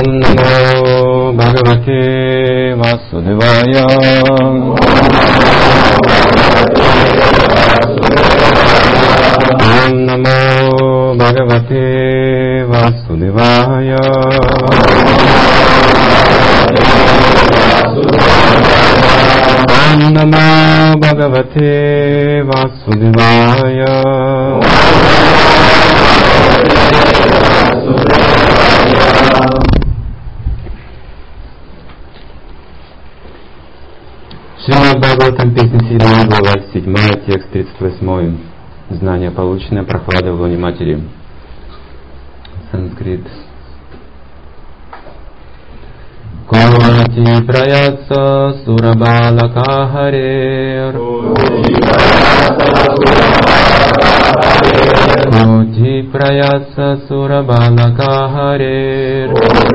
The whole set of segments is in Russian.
Ом намо Бхагавате Васудевая. Ом намо Бхагавате Васудевая. Ом намо Бхагавате Васудевая. Шримад Бхагаватам, песня 7, глава 7, текст 38. Знание, полученное прохладой в лоне матери. Санскрит. Коти праятса сурабалака харер. Коти праятса сурабалака харер.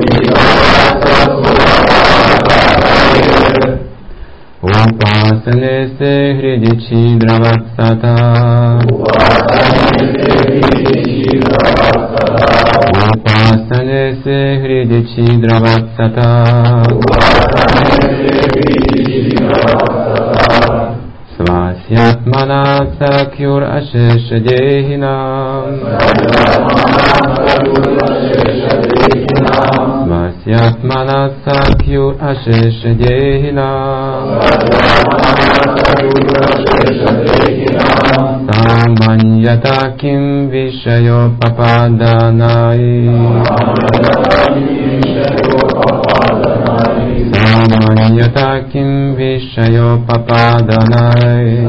Upasane se hridi chidravasata. Upasane se hridi chidravasata. Svasyatmana sakyur ashesha dehinam. Svasyatmana sakyur ashesha dehinam. Samanyata kim vishayo papadanai. Samanyata kim vishayo papadanai.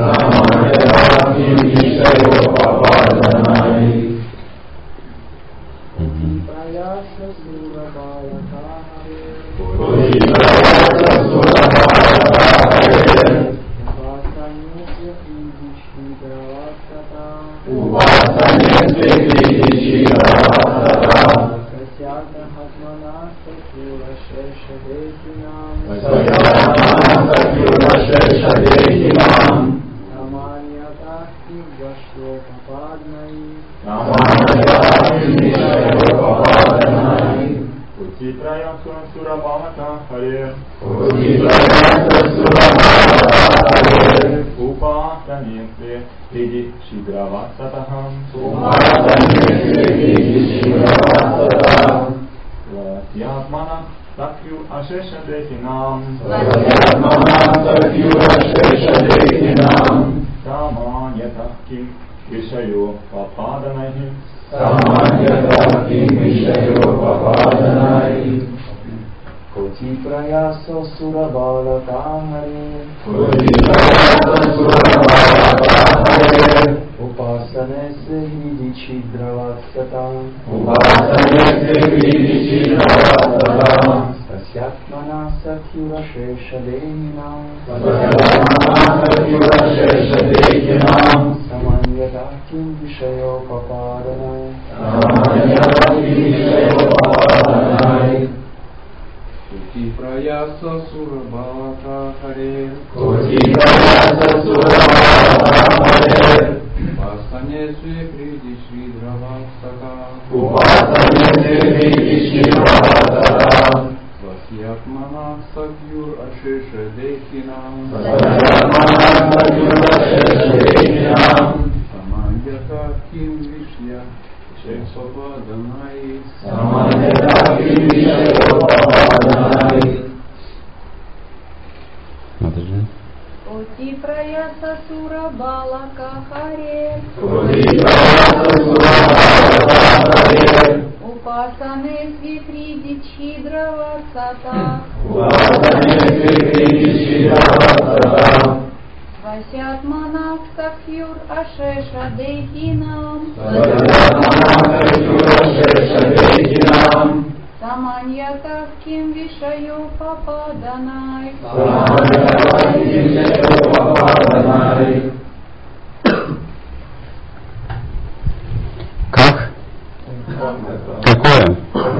Какое?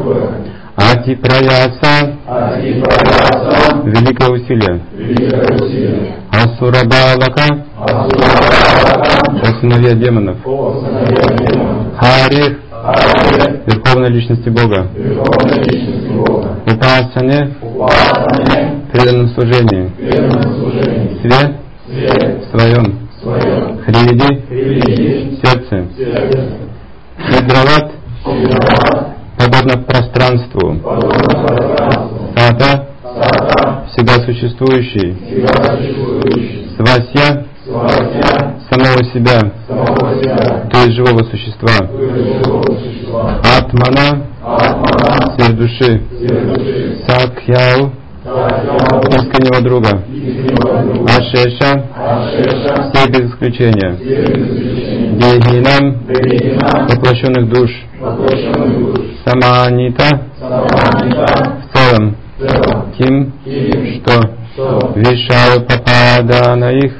Атипраяса. Великое усилие. Асурабалака. О сыновья демонов. Хари. Верховной личности Бога. упасане, преданном служении, свет в своем хриди, сердце. Шидрават подобно пространству, сата всегда существующий, свасья самого себя, то есть живого существа, атмана свет души, сакьяу искреннего друга, ашеша все без исключения, дегинам воплощенных душ, саманита в целом, ким что вишал попада на их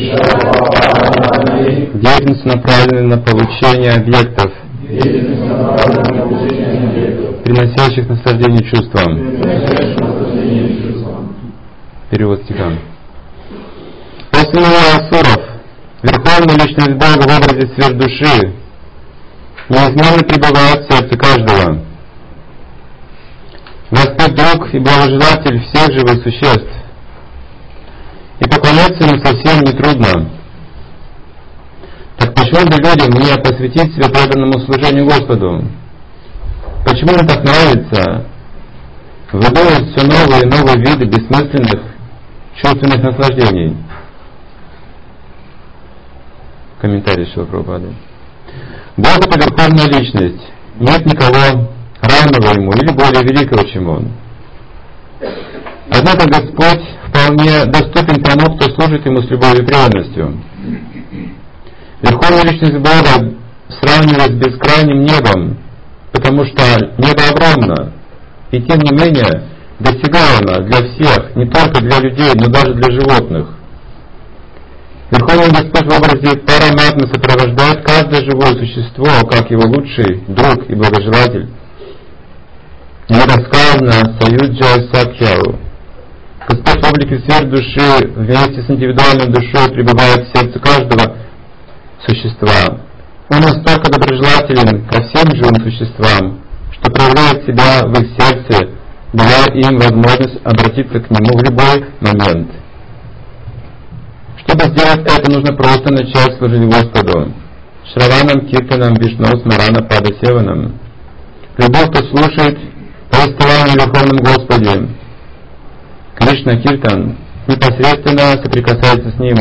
деятельность, направленная на получение объектов, приносящих наслаждение чувствам. Перевод стиха. После асуров Верховная Личность Бога в образе свет души неизменно пребывает в сердце каждого. Господь друг и благожелатель всех живых существ, и поклоняться ему совсем не трудно. Так почему бы людям не посвятить себя преданному служению Господу? Почему им так нравится выдумывать все новые и новые виды бессмысленных чувственных наслаждений? Комментарий Шрила Прабхупады. Бог — это Верховная Личность. Нет никого равного Ему или более великого, чем Он. Однако Господь вполне доступен тому, кто служит Ему с любовью и преданностью. Верховная Личность Бога сравнивает с бескрайним небом, потому что небо огромно, и тем не менее досягаемо для всех, не только для людей, но даже для животных. Верховный Господь в образе Параматмы сопровождает каждое живое существо, как его лучший друг и благожелатель. И это сказано Саюджа Сакьяу. Господь в облике свет души вместе с индивидуальной душой пребывает в сердце каждого существа. Он настолько доброжелателен ко всем живым существам, что проявляет себя в их сердце, давая им возможность обратиться к Нему в любой момент. Чтобы сделать это, нужно просто начать служить Господу. Шраванам, Киртанам, Вишну, Смарана, Падасеванам. Любой, кто слушает повествование о Верховном Господе, Кришна Киртан, непосредственно соприкасается с Ним.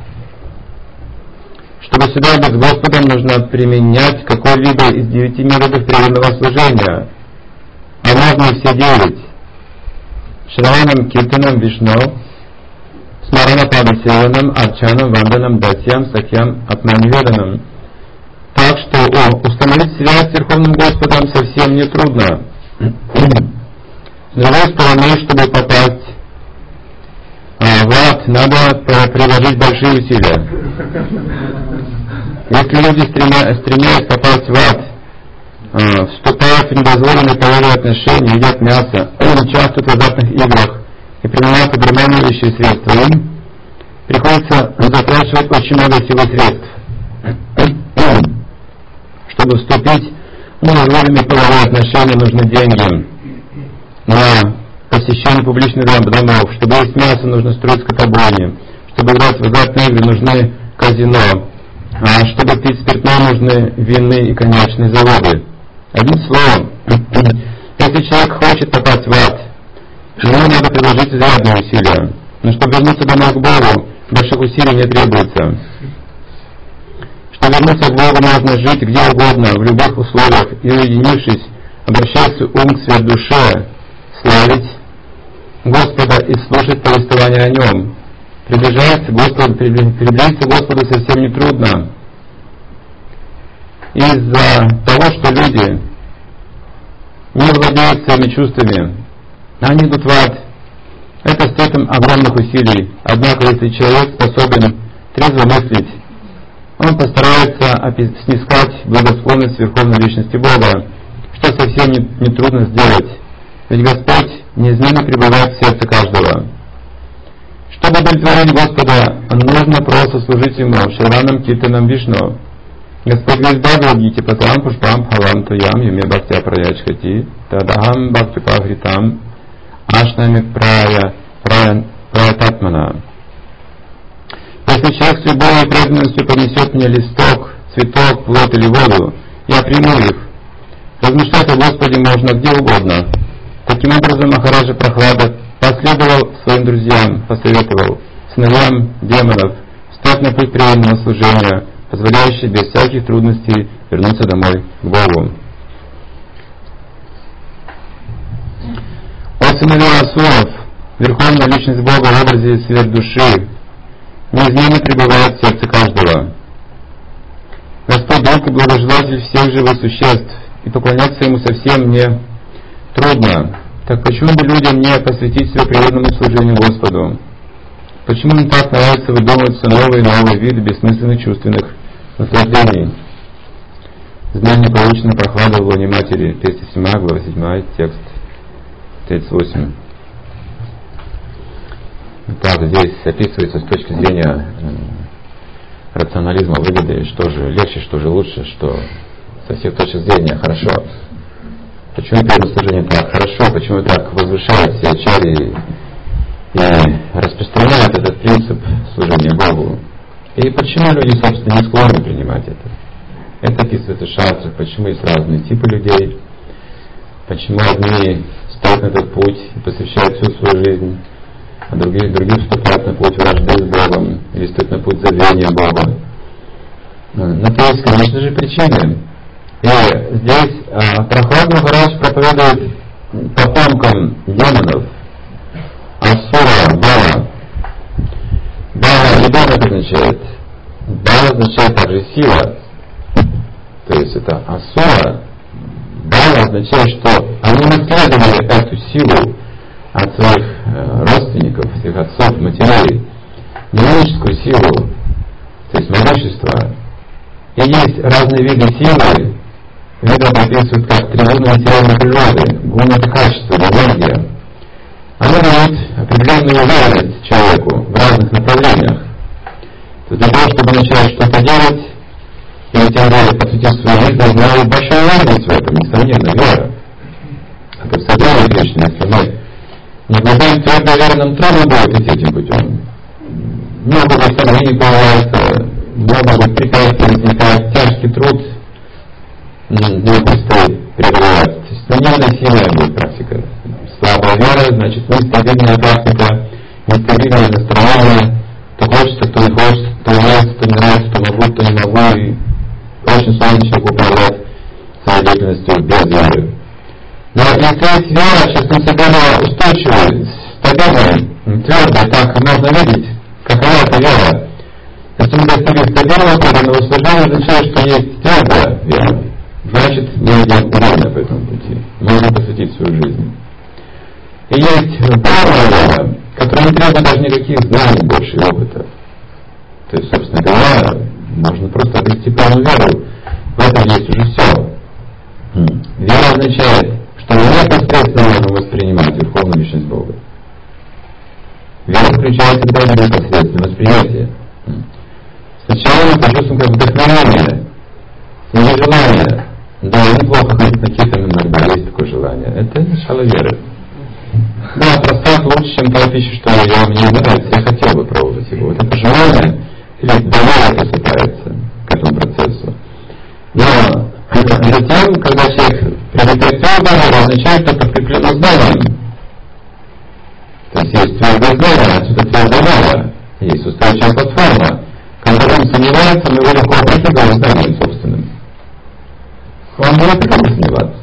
Чтобы сюда быть с Господом, нужно применять какой-либо из 9 методов преданного служения, а можно и все 9. Шраванам, Киртанам, Вишну, Смарана Падасеванам, Арчанам, Ванданам, Дасьям, Сакьям, Атманиведанам. Так что установить связь с Верховным Господом совсем не трудно. С другой стороны, чтобы попасть в ад, надо приложить большие усилия. Если люди, стремясь попасть в ад, вступают в недозволенные половые отношения, едят мясо, участвуют в азартных играх и принимают обременивающие средства, им приходится затрачивать очень много сил и средств. Чтобы вступить в недозволенные половые отношения, нужны деньги. На посещение публичных домов, чтобы есть мясо, нужно строить скотобойни. Чтобы играть в азартные игры, нужны казино. А чтобы пить спиртное, нужны винные и коньячные заводы. Одним словом, если человек хочет попасть в ад, ему надо приложить изрядные усилия. Но чтобы вернуться домой к Богу, больших усилий не требуется. Чтобы вернуться к Богу, можно жить где угодно, в любых условиях, и уединившись, обращать свой ум к свет душе, славить Господа и слушать повествование о Нем. Приблизиться к Господу совсем не трудно. Из-за того, что люди не владеют своими чувствами, они идут в ад. Это стоит им огромных усилий. Однако, если человек способен трезво мыслить, он постарается снискать благосклонность Верховной Личности Бога, что совсем не трудно сделать. Ведь Господь неизменно пребывает в сердце каждого. Чтобы удовлетворить Господа, нужно просто служить Ему Шраванам, Киртанам, Вишну. Господь говорит в Бхагавад-гите: Патам Пушпам Бхавам Туям Юме Бхактя Праячхати Тадахам Бхактипахритам ашнами праятатмана. Если человек с любовью и преданностью поднесет мне листок, цветок, плод или воду, я приму их. Размышлять о Господе можно где угодно. Таким образом, Махараджа Прохлада последовал своим друзьям, посоветовал сыновьям демонов встать на путь преданного служения, позволяющий без всяких трудностей вернуться домой к Богу. О сыновья асуров, Верховная Личность Бога в образе свет души, неизменно пребывает в сердце каждого. Господь Друг и благожелатель всех живых существ, и поклоняться Ему совсем не трудно. Так почему бы людям не посвятить себя преданному служению Господу? Почему им так нравится выдумывать все новые и новые виды бессмысленных чувственных наслаждений? Знание получено Прохладой в лоне матери. Песня 7, глава 7, текст 38. Так, здесь описывается с точки зрения рационализма выгоды, что же легче, что же лучше, что со всех точек зрения хорошо. Почему преданное служение так хорошо, почему так возвышает все ачарьи и распространяет этот принцип служения Богу. И почему люди, собственно, не склонны принимать это. Это описывается в шастрах, почему есть разные типы людей, почему одни стоят на этот путь и посвящают всю свою жизнь, а другие вступают на путь вражды с Богом или стоят на путь забвения Бога. Но то есть, конечно же, причины. И здесь Прохлад Махарадж проповедует потомкам демонов, асура, бала. Бала не Бог это означает. Бала означает также сила. То есть это асура. Бала означает, что они наследовали эту силу от своих родственников, своих отцов, матерей, демоническую силу, то есть могущество. И есть разные виды силы, виды описывают как три вида материальной природы, гуна это качество, энергия. Они дают определенную уверенность человеку в разных направлениях. То есть для того, чтобы начать что-то делать, или тем более посвятить свою жизнь, должна быть большая уверенность в этом, несомненно, вера. Это в Садхане Кришне, если мы не обладаем твердо уверенным, трудно будет идти этим путем. Много будет сомнений появляется, много будет препятствий возникает, тяжкий труд не предстоит преодолевать. То есть невыносимая будет практика. Слабая вера, значит нестабильная практика, нестабильное настроение, то хочется, то не хочется, то нравится, то не нравится, то могу, то не могу, и очень сложно человеку управлять своей деятельностью без веры. Но если есть вера, чувствуем себя устойчивой, стабильной, твердой, так можно видеть, какова эта вера. Если мы достигли стабильного преданного служения, означает, что есть твердая вера. Значит, мы идем уверенно по этому пути. Можно посвятить свою жизнь. И есть полная вера, которая не требует даже никаких знаний больше и опыта. То есть, собственно говоря, можно просто обрести полную веру. В этом есть уже все. Вера означает, что мы непосредственно можем воспринимать Верховную Личность Бога. Вера включает в себя непосредственное восприятие. Сначала мы почувствуем как вдохновение, не желание. Да, неплохо ходить на китам иногда, есть такое желание. Это начало веры. Да, просад лучше, чем та пища, что мне нравится, я хотел бы пробовать его. Вот это желание или доверие просыпается к этому процессу. Но затем, когда человек приобретает доверие, означает, что это подкреплено знанием. То есть есть твердое знание, отсюда твердая вера, есть устойчивая платформа. Когда он сомневается, мы его легко опрокидываем знанием собственным. Он будет легко сомневаться.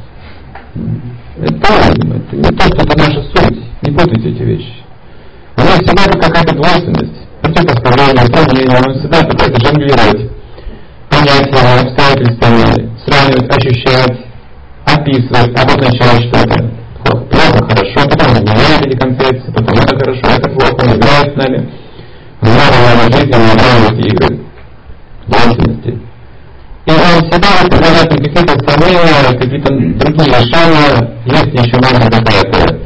Это не то, что это наша суть. Не путайте эти вещи. У нас всегда какая-то двойственность. Противопоставление, сравнение, он всегда пытается жонглировать понятиями, обстоятельствами, сравнивать, ощущать, описывать, обозначать что-то. Плохо, хорошо, потом он меняет эти концепции, потом это хорошо, это плохо, он играет с нами. Нравится жизнь, он нравится игры. Двойственности. И он всегда выставляет какие-то сомнения, какие-то другие решения, есть еще можно какая-то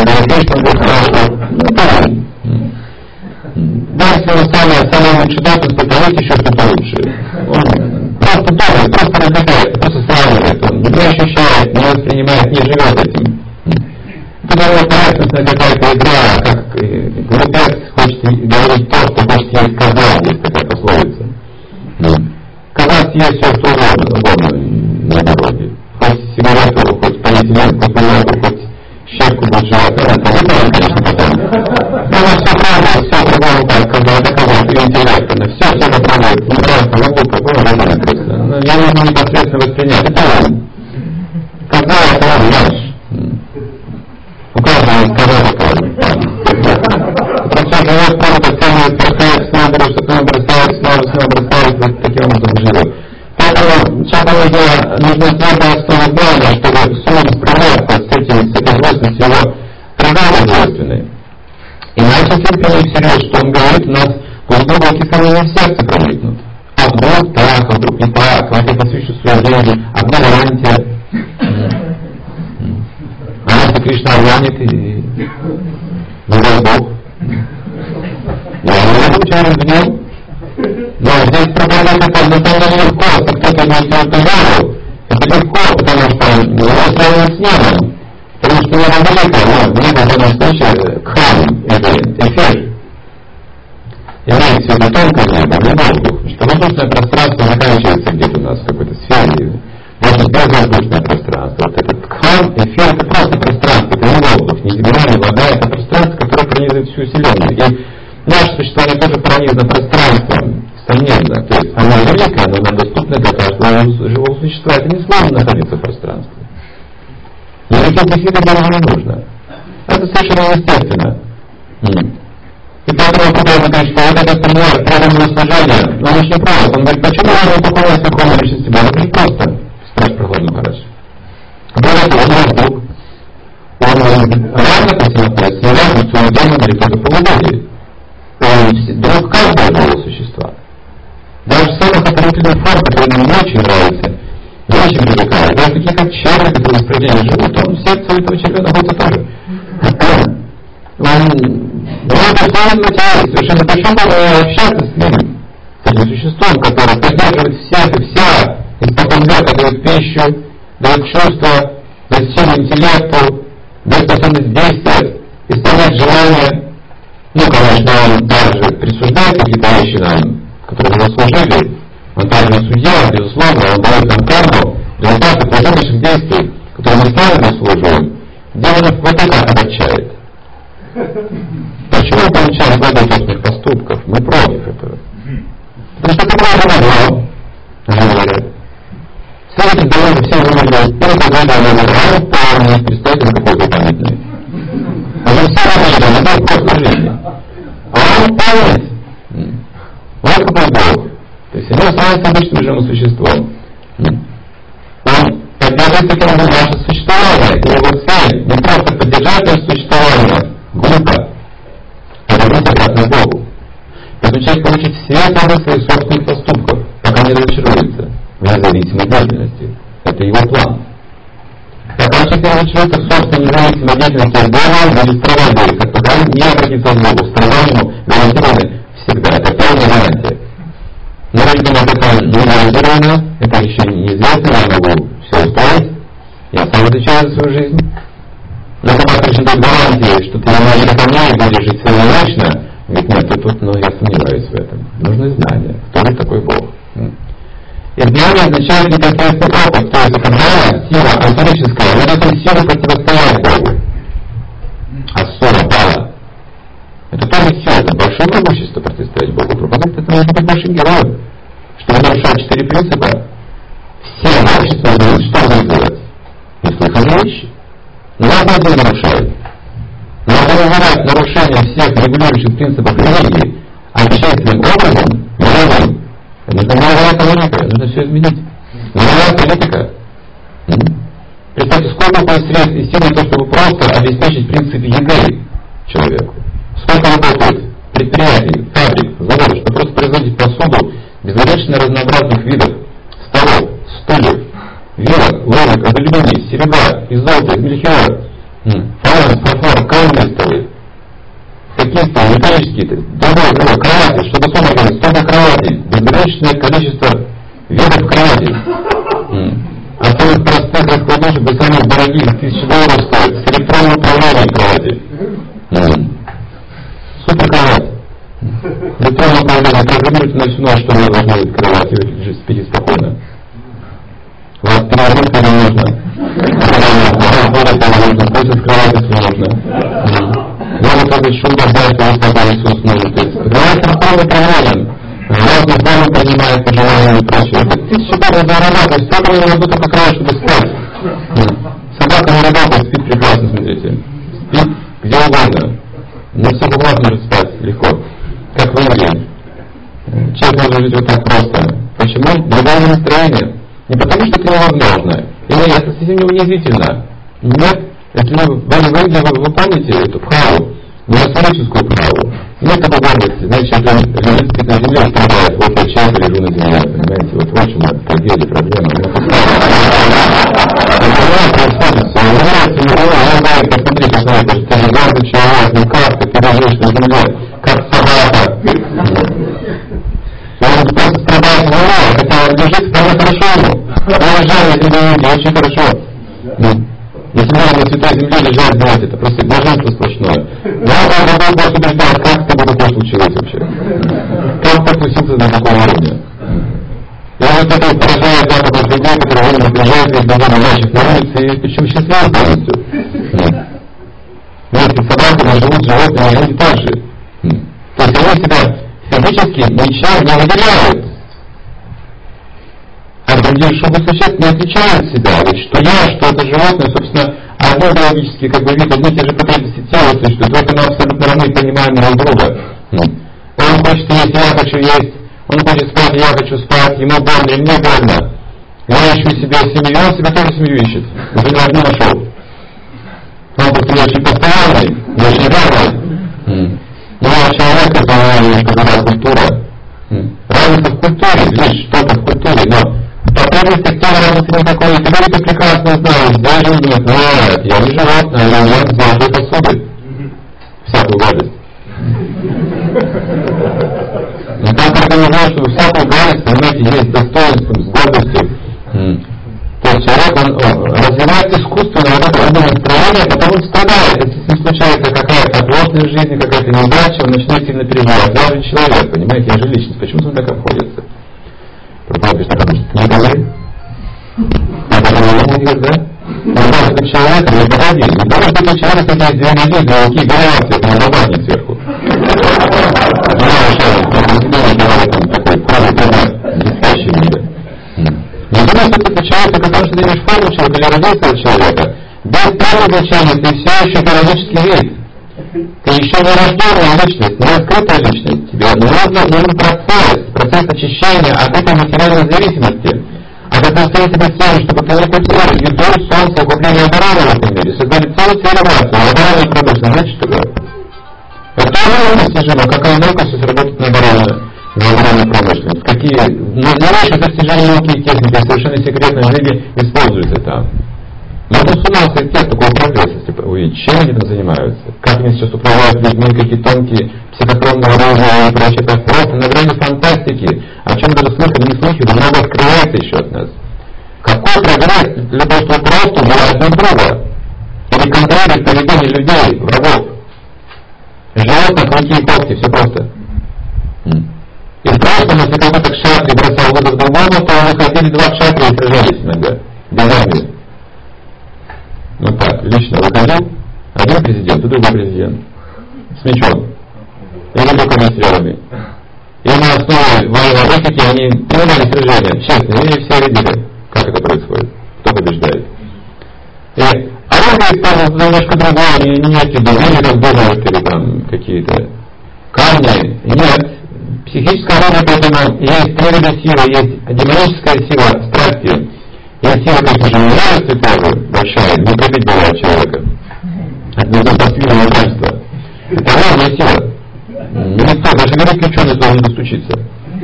ну да. Да, если он самый лучший дату, попробуйте еще что-то лучше. Он просто думает, просто разбирается, просто сравнивает, он не ощущает, не воспринимает, не живет этим. Это говорит поверхностно интересная какая-то игра, как глупец хочет говорить то, что хочет есть коза, есть такая пословица. Коза съест все, что угодно на дороге. Хоть сигарету, хоть полиэтилен, хоть бумагу, хоть щепку будет жевать. Это не правильно, конечно, потом. Но она все пробует, все по-другому, как коза, это коза, это интеллект. Она все попробует. Неправильно, забыл, какой разумный просто. Я нужно непосредственно воспринять. Это он. Коза, это он, знаешь. У каждого есть коза такая. Просто живет просто целый процесс, снова бросает, вот таким образом живет. Поэтому человеку нужна твердая основа знания, чтобы с умом справляться с этой злостностью его природы двойственной. Иначе терпение всерьез, что он говорит, у нас глубокие сомнения в сердце проникнут. А вдруг так, а вдруг не так, а я посвящу свою жизнь, одна гарантия. А если Кришна обманет и не дай Бог. Я не буду через днем. Но здесь проблема такая, на самом деле легко, если кто-то имеет эту веру, это легко, потому что его сравнивают с небом. Потому что небо великое, но небо в данном случае кхан, это эфир. Имеет в виду тонкое небо, не воздух. Что воздушное пространство заканчивается где-то у нас в какой-то сфере. Может безвоздушное пространство. Вот этот кхан, эфир, это просто пространство, это не воздух, не земля, не вода, это пространство, которое пронизывает всю Вселенную. И наше существование тоже пронизано пространством, несомненно. То есть оно великое, но оно доступно для каждого живого существа. Это не сложно находиться в пространстве. Никаких дефектов даже не нужно. Это совершенно естественно. И поэтому Путин говорит, что вот этот пример правильного служения, он очень прост. Он говорит, почему я не поклоняюсь духовной личности Бога? Это очень просто. Страж прохладный Махарадж. Более того, он воздух. Он равно по себе находится, не равно в своем доме или только полугодии. Он друг каждого живого существа. Даже самых отрицательных форм, которые нам не очень нравятся, не очень привлекают. Даже такие как черви, которые в пределе живут, он в сердце этого червя находится тоже. Он безусловно материалист, совершенно почему общаться с ним, с этим существом, которое поддерживает всех и вся, испокон века дает пищу, дает чувства, дает силу интеллекту, дает способность действовать, исполнять желания. Ну, конечно, он также присуждает какие-то вещи нам, которые мы заслужили. Он также судья, безусловно, он дает нам карму, результаты плода наших действий, которые мы сами заслуживаем. Демонов вот это огорчает. Почему мы получаем плоды собственных поступков? Мы против этого. Потому что это правильно, они говорят. Все эти дороги, все вымерли, первый года они говорят, полный, представьте, какой дополнительный. Они все вымерли, это просто жизни. А он полный. Вот какой Бог. То есть он становится обычным живым существом. Он поддерживает таким образом наше существование. И его цель не просто поддержать наше существование, глупо, вернуть обратно к Богу. Поэтому человек получит все плоды своих собственных поступков, пока не разочаруется в независимой деятельности. Это его план. Пока человек не разочаруется в собственной независимой деятельности от Бога, будет страдать Бога. Пока не обратится к Богу, страдания ему гарантированы всегда. Это полная гарантия. Но видимо, это не гарантировано, это еще неизвестно, я могу все устроить. Я сам отвечаю за свою жизнь. Но когда Кришна дает гарантии, что ты не выполняешь, будешь жить свою вечно, говорит, нет, ты тут, я сомневаюсь в этом. Нужны знания. Кто же такой Бог? И знание означает непосредственный опыт, то есть это знание, сила антарическая, но это сила противостоять Богу. Асура, Бала. Это тоже сила, это большое могущество противостоять Богу. Пропадает это нужно быть большим героем. Чтобы нарушать 4 принципа, все могущества знают, что надо делать. Неслыханные вещи. Но одно дело нарушает. Надо называть нарушение всех регулирующих принципов религии общественным образом, мировым. Нужна мировая экономика, нужно все изменить. Мировая политика. Представьте, сколько уходит средств и сил на то, чтобы просто обеспечить принцип еды человеку. Сколько работает предприятий, фабрик, заводов, чтобы просто производить посуду безгранично разнообразных видов столов, стульев, вилок, ложек, из алюминия, серебра, из золота, из мельхиора, фаянс, фарфор, каменные столы, такие столы, металлические, другое, кровати, чтобы сон оказалось, столько кроватей, безграничное количество видов кроватей. От самых простых раскладушек до самых дорогих, $1000 стоит, с электронным управлением кровати. сделать, если нужно. Может этот шум дождаться, если Иисус может. Говорит, Духовный приромен. Разные формы принимает пожелания и прочее. Это тысяча долларов за работу. Столько не могу только крови, чтобы спать. Собака не работает, спит прекрасно, смотрите. Спит где угодно. На всех углах может спать легко. Как в Индии. Человек может жить вот так просто. Почему? Другое настроение. Не потому, что это невозможно. Или это совсем не унизительно. Нет. Если вы в Индии, вы помните эту бхаву, монастырическую бхаву, нет такой гордости. Значит, это лежит спит на земле и страдает. Вот я часто лежу на земле, понимаете, вот в общем, это трагедия, проблема. Посмотрите, ты же гордый человек, ну как ты лежишь на земле, как собака. Он просто страдает в земле, хотя он лежит, вполне хорошо ему. Он лежал на земле, очень хорошо. Если можно на святой земле лежать, знаете, это просто блаженство сплошное. Но он просто убеждает, как с тобой такое случилось вообще? Как ты опустился на такой уровне? И вот это поражает западных людей, которые они приезжают перед глазами наших на улице, и причем счастливы полностью. Вместе с собаками живут животные, и люди так же. То есть они себя физически ничем не выделяют. А другие живые существа не отличают себя. Ведь что я, что это животное, собственно, одно биологически как бы вид, одни и те же потребности тела существуют. Вот мы абсолютно равны и понимаем друг друга. Он хочет есть, я хочу есть. Он хочет спать, я хочу спать. Ему больно, и мне больно. Я ищу себе семью, он себе тоже семью ищет. Уже не одну нашел. Он просто не очень постоянный, не очень верный. Но человек, это немножко другая культура. Разница в культуре, видишь, что-то в культуре, но потребности тела разницы никакой. Ты это прекрасно знаешь, здесь же думают, нет, я не животное, я ем золотой посуды. Всякую гадость. Но так организовано, что всякую гадость, понимаете, есть достоинством, с гордостью. То есть человек, он развивает искусственно вот это одно настроение, а потом он страдает. Если с ним случается какая-то оплошность в жизни, какая-то неудача, он начинает сильно переживать. Я же человек, понимаете, я же личность. Почему он так обходится? Пропал, потому что не говори. А потом не говорит, да? Он может быть человеком, не погоди. Не потому что это человек, кстати, есть две ноги, две руки, голова сверху, на лобатник сверху. Такой кровь, блестящий мир. Не думай, что ты человек, только потому что ты имеешь форму человека или родился от человека. Без первого значения ты все еще биологический вид. Ты еще не рожденная личность, не раскрытая личность. Тебе нужен процесс очищения от этой материальной зависимости. От этой зависимости, чтобы ты не потерял еду, солнце, укрепление обороны в этом мире. Создали целую цивилизацию, оборонную промышленность. Знаете, что такое? Это тоже достижимо. Какая наука сейчас работает на оборонную промышленность? Какие новейшие достижения науки и техники совершенно секретно в мире используются там? Можно с ума сойти от такого прогресса, если увидеть, чем они там занимаются, как они сейчас управляют людьми, какие тонкие психотронные оружия и прочее. Это просто на грани фантастики, о чем даже слышали, не слышали, много открывается еще от нас. Какой прогресс для того, чтобы просто убивать друг друга? Или контролировать поведение людей, врагов? Животных, руки и когти, все просто. И в прошлом, если какой-то кшатри бросал вызов другому, то выходили два кшатри и сражались иногда, без армии. Ну так, лично выходил один президент и другой президент с мечом или руками стрелами. И на основе военной этики они принимали сражения, честно, и все видели, как это происходит, кто побеждает. И оружие там немножко другое, не некие или там бумажки, или там какие-то камни. Нет, психическое оружие, поэтому есть три вида силы, есть демоническая сила страсти. Есть сила, конечно же, нравится тоже большая, не пробить бывает человека. Это не последнее упрямство. Это разная сила. Никто, даже великий ученый тоже не достучится.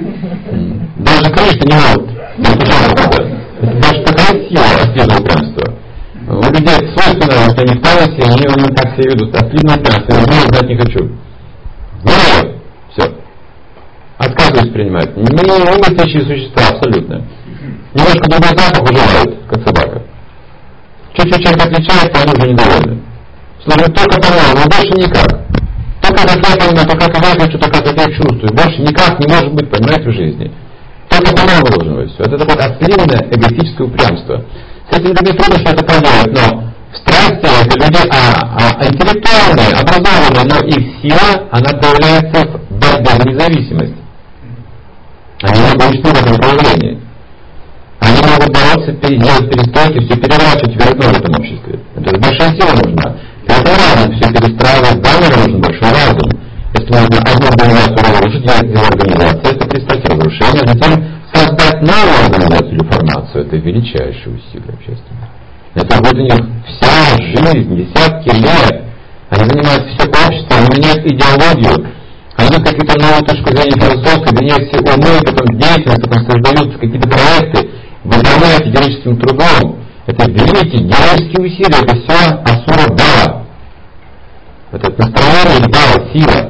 Даже, конечно, не может достучаться. Это даже такая сила, активное упрямство. У людей свойственно, что они в талосе, они именно так себя ведут. Активное упрямство, я знаю, знать не хочу. Знаю, все. Отказываюсь принимать. Не мыслящие существа, абсолютно. Немножко другой запах выживают, как собака. Чуть-чуть чем-то отличается, они уже недовольны. Служит только по-новому, но больше никак. Только как я понимаю, только как я хочу, только как я чувствую. Больше никак не может быть, понимаете, в жизни. Только по-новому должно быть все. Это такое ослинное эгоистическое упрямство. С этим людьми трудно что-то поделать, но Страсти — это люди интеллектуальные, образованные, но их сила, она проявляется в борьбе за независимость. Они могущественны в этом проявлении. Они могут бороться, делать перестройки, все переворачивать вверх дном в этом обществе. Это большая сила нужна. Это разум, все перестраивать заново нужен большой разум. Если можно одну организацию разрушить, делать ее организацию, это представьте разрушение, а затем создать новую организацию или формацию, это величайшие усилия общественные. Это будет у них вся жизнь, десятки лет. Они занимают все общество, они меняют идеологию, они дают какую-то новую точку зрения философскую, меняют все умы, потом деятельность, потом создаются какие-то проекты, выполняют героическим трудом. Это великие героические усилия, это все асура бала. Это настроение бала, сила.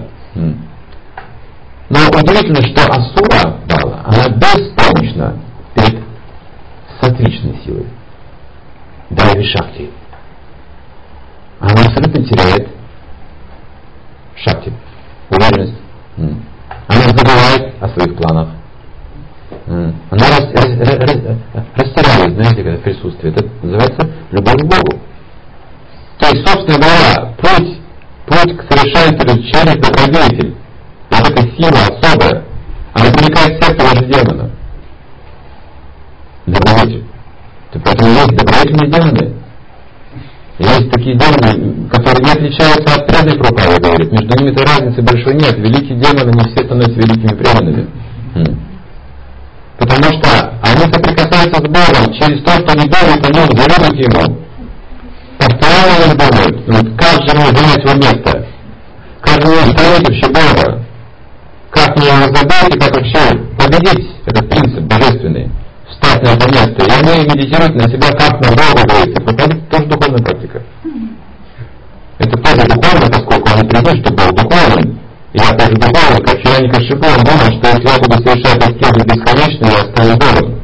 Но удивительно, что асура бала, она беспомощна перед сатвичной силой. Дайви шакти. Она абсолютно теряет шакти, уверенность. Она забывает о своих планах. Она растерялась, знаете, когда присутствие. Это называется любовь к Богу. То есть, собственно говоря, путь к совершенству через человек добродетель. Вот эта сила особая, она проникает в сердце вашего демона. Добродетель. Поэтому есть добродетельные демоны. Есть такие демоны, которые не отличаются от преданных Прабхупады, говорит. Между ними разницы большой нет. Великие демоны не все становятся великими преданными. Потому что они соприкасаются с Богом через то, что они думают о нем, завидуют ему. Постоянно они думают, как же мне занять его место? Как же мне устроить вообще Бога? Как мне его забыть и как вообще победить этот принцип божественный? Встать на это место. И они медитируют на себя, как на Бога, говорится. Это тоже духовная практика. Это тоже духовно, поскольку они придут, что Бог духовен. И я тоже духовен, как Хиранья Кашипу, он думал, что если я буду совершать аскезы бесконечно, я стану Богом.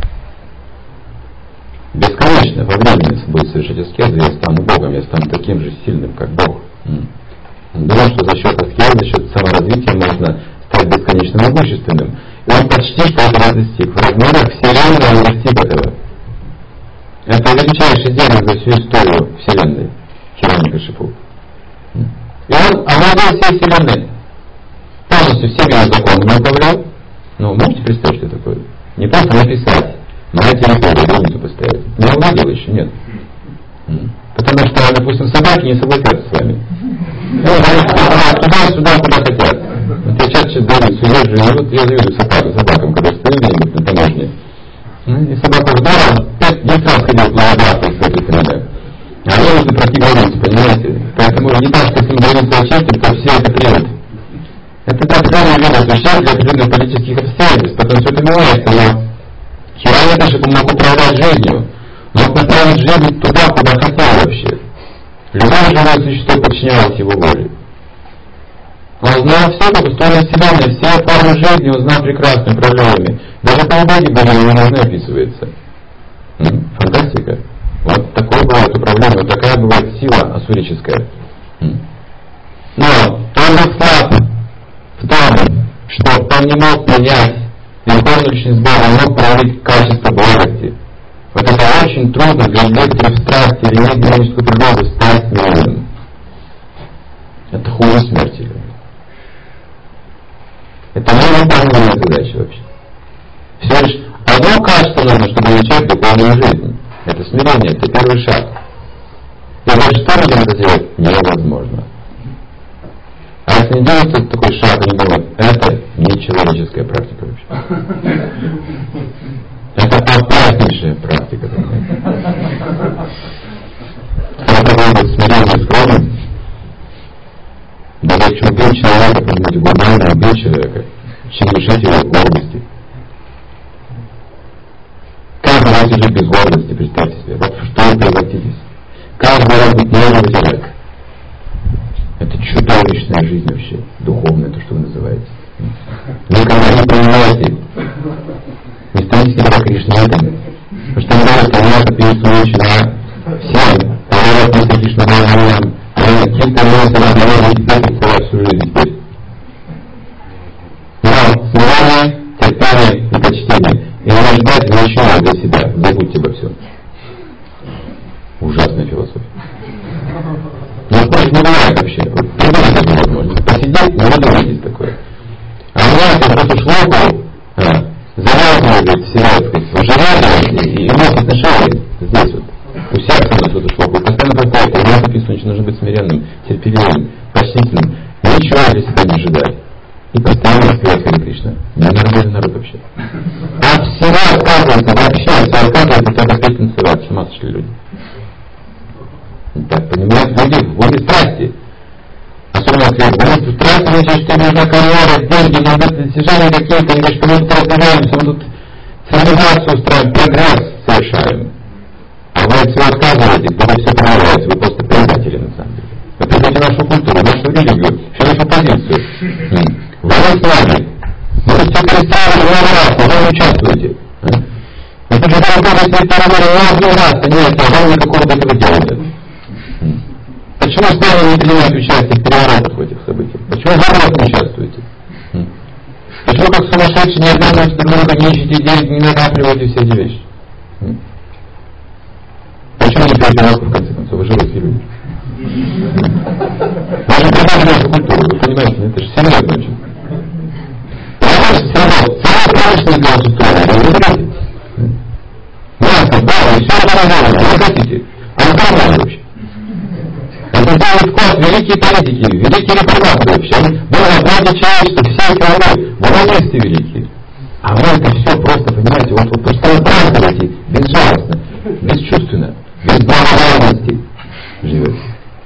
Бесконечно во времени будет совершать аскезы, я стану Богом, я стану таким же сильным, как Бог. Он думал, что за счет аскезы, за счет саморазвития можно стать бесконечно могущественным. И он почти что этого достиг. В размерах Вселенной он достиг этого. Это величайший демон за всю историю Вселенной. Хиранья Кашипу. И он овладел всей Вселенной. Полностью все его законы не управлял. Ну, можете представить, что такое? Не просто написать, на территорию границу поставить. Не овладел еще, нет. Потому что, допустим, собаки не согласятся с вами. Туда-сюда, куда хотят. Вот я часто границу езжу, и вот я завидую собакам, когда стою где-нибудь на таможне. И собака вдала, 5 раз ходил по Ладаку с этой стороны. А мне нужно пройти границу, понимаете? Поэтому не так, что если мы границу очистим, то все это примут. Это так определенное время осуществляется для определенных политических обстоятельств, потом все это меняется, но Хиранья Кашипу мог управлять жизнью, мог направить жизнь туда, куда хотел вообще. Любое живое существо подчинялось его воле. Он знал все, как устроена Вселенная, все формы жизни он знал прекрасно, управлял ими. Даже полубоги были ему нужны, описывается. Фантастика. Вот такое бывает управление, вот такая бывает сила асурическая. Но он был слаб в том, что он не мог принять верховную личность Бога, он мог проявить качество благости. Вот это очень трудно для лекторов страсти или иметь динамическую природу стать мирным. Это хуже смерти. Это невыполнимая задача вообще. Всего лишь одно качество нужно, чтобы начать духовную жизнь. Это смирение, это первый шаг. И дальше что людям это сделать невозможно. А если не делают тут такой шаг, они думают, это не человеческая практика вообще. Это опаснейшая практика. Когда проводят смирение и скромность, да легче убить человека, понимаете, глобально убить человека, чем лишить его гордости. Как вы можете жить без гордости, представьте себе, вот в что вы превратились. Каждый раз быть новый человек. Это чудовищная жизнь вообще, духовная, то, что вы называете. Вы когда не понимаете, не станете никогда Кришнатами, потому что не понятно пересующий на всем, говорят, если Кришнатам, каких-то можно и всю жизнь. Но смирение, терпение и почтение. И нужно ждать ничего для себя. Забудьте обо всем. Ужасная философия. руку, завязывает себя, так сказать, в ожидании и носит на шее, здесь вот. У сердца носит эту шлопу. Постоянно повторяет, у нас написано, что нужно быть смиренным, терпеливым, почтительным, ничего для себя не ожидать. И постоянно распевать Харе Кришна. Ненормальный народ вообще. От всего отказывается, вообще от всего отказывается, только опять танцевать. С ума сошли люди. Так, понимаете, люди в горе страсти. Особенно в страсти, значит, что нужна карьера, деньги, нужны достижения какие-то, они говорят, что мы тут развиваемся, мы тут цивилизацию устраиваем, прогресс совершаем. А вы от всего отказываетесь, тогда все проявляется, вы просто предатели на самом деле. Вы предаете нашу культуру, нашу религию, всю нашу позицию. Вы с нами. Вы все перестали много раз, но вы не участвуете. Вы тут же рассказываете переговоры не один раз, понимаете, а вам никакого до этого дела нет. Почему с нами не принимаете участие в переворотах в этих событиях? Почему вы не участвуете? Почему как сумасшедшие не обманываете друг друга, не ищете денег, не накапливаете все эти вещи? Почему не пьете водку, в конце концов? Вы же русские люди. Вы же предаете нашу культуру, вы понимаете, это же серьезно очень. Самое промышленное для вас устроено, вы знаете? Мясо, да, и все организовано, вы хотите. А вы понимаете вообще? Это делает вклад великие политики, великие реформаторы вообще. Вы обладаете человечество, всей страны, гуманисты великие. А вы это все просто, понимаете, вот просто оправдываете безжалостно, бесчувственно, без благодарности живете.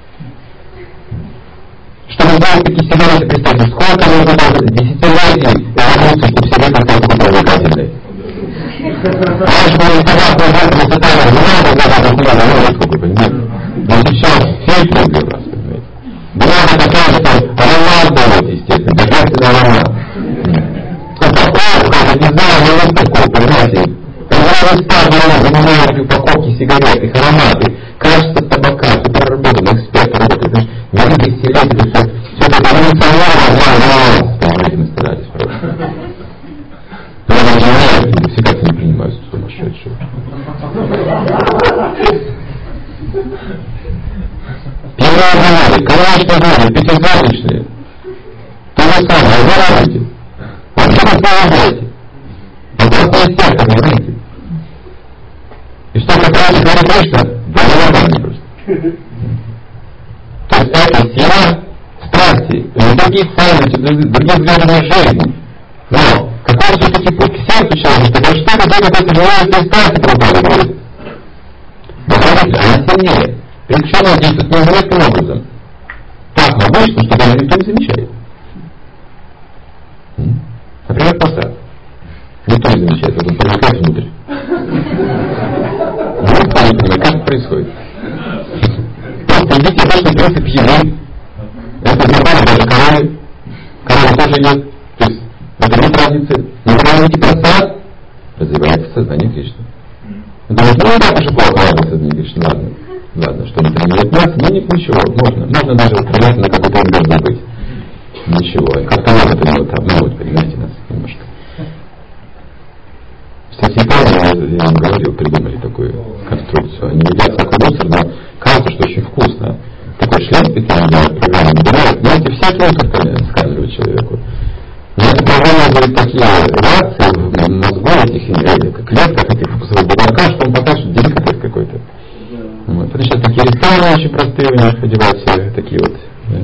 Чтобы сделать такие сигареты, представьте, сколько нужно десятилетий эволюции, чтобы сигарета стала такой привлекательной. Раньше было непонятно, что это тайна, не надо, сколько, понимаете? Но сейчас фильтры для вас, понимаете? Бумага такая, что аромат дает, естественно, божественный аромат. Упаковка, не знаю, но есть такого, понимаете? Когда вы стали занимаете упаковки сигарет, их ароматы, качество табака, все проработано, эксперты работают, не вы десятилетия, это все это эволюционировано для вас, понимаете, мы старались просто. Но я не знаю, всегда не принимают сумасшедшего. Первые знали, конечно знали, пятизвездочные. То же самое, вы работаете. Вообще вы помогаете. А просто не всех, понимаете? И что такое Харе Кришна? Да нормально просто. То есть это сила страсти, других ценностей, других взглядов жизни. Но какой все-таки путь к сердцу человека? Так что это какой-то желание страсти пропадает? Она сильнее. Причем она действует невероятным образом. Так мощно, что даже никто не замечает. Например, посад. Никто не замечает, вот он проникает внутрь. Никто не понимает, как это происходит. Просто идите, обычный принцип еды. Это нормально, даже коровы. Коровы тоже едят. То есть, это нет разницы. Но когда вы идите посад, развивается сознание Кришны. Думаете, ну да, это же плохо, ладно, сознание Кришны, ладно, что он принимает мясо, но ничего, можно даже упоминать на какой-то иногда быть. Ничего, как-то надо это обмануть, понимаете, нас немножко. Сосипания, я вам говорил, придумали такую конструкцию. Они едят всякий мусор, но кажется, что очень вкусно. Такой шлем специально для программы набирают, знаете, всякий мусор сканировать человеку. Но эта программа будет такие реакции в мозгу этих клетках, этих вкусовых бугорка, что он покажет деликатес какой-то. Вот. Это сейчас такие рестораны очень простые, у них одеваются такие вот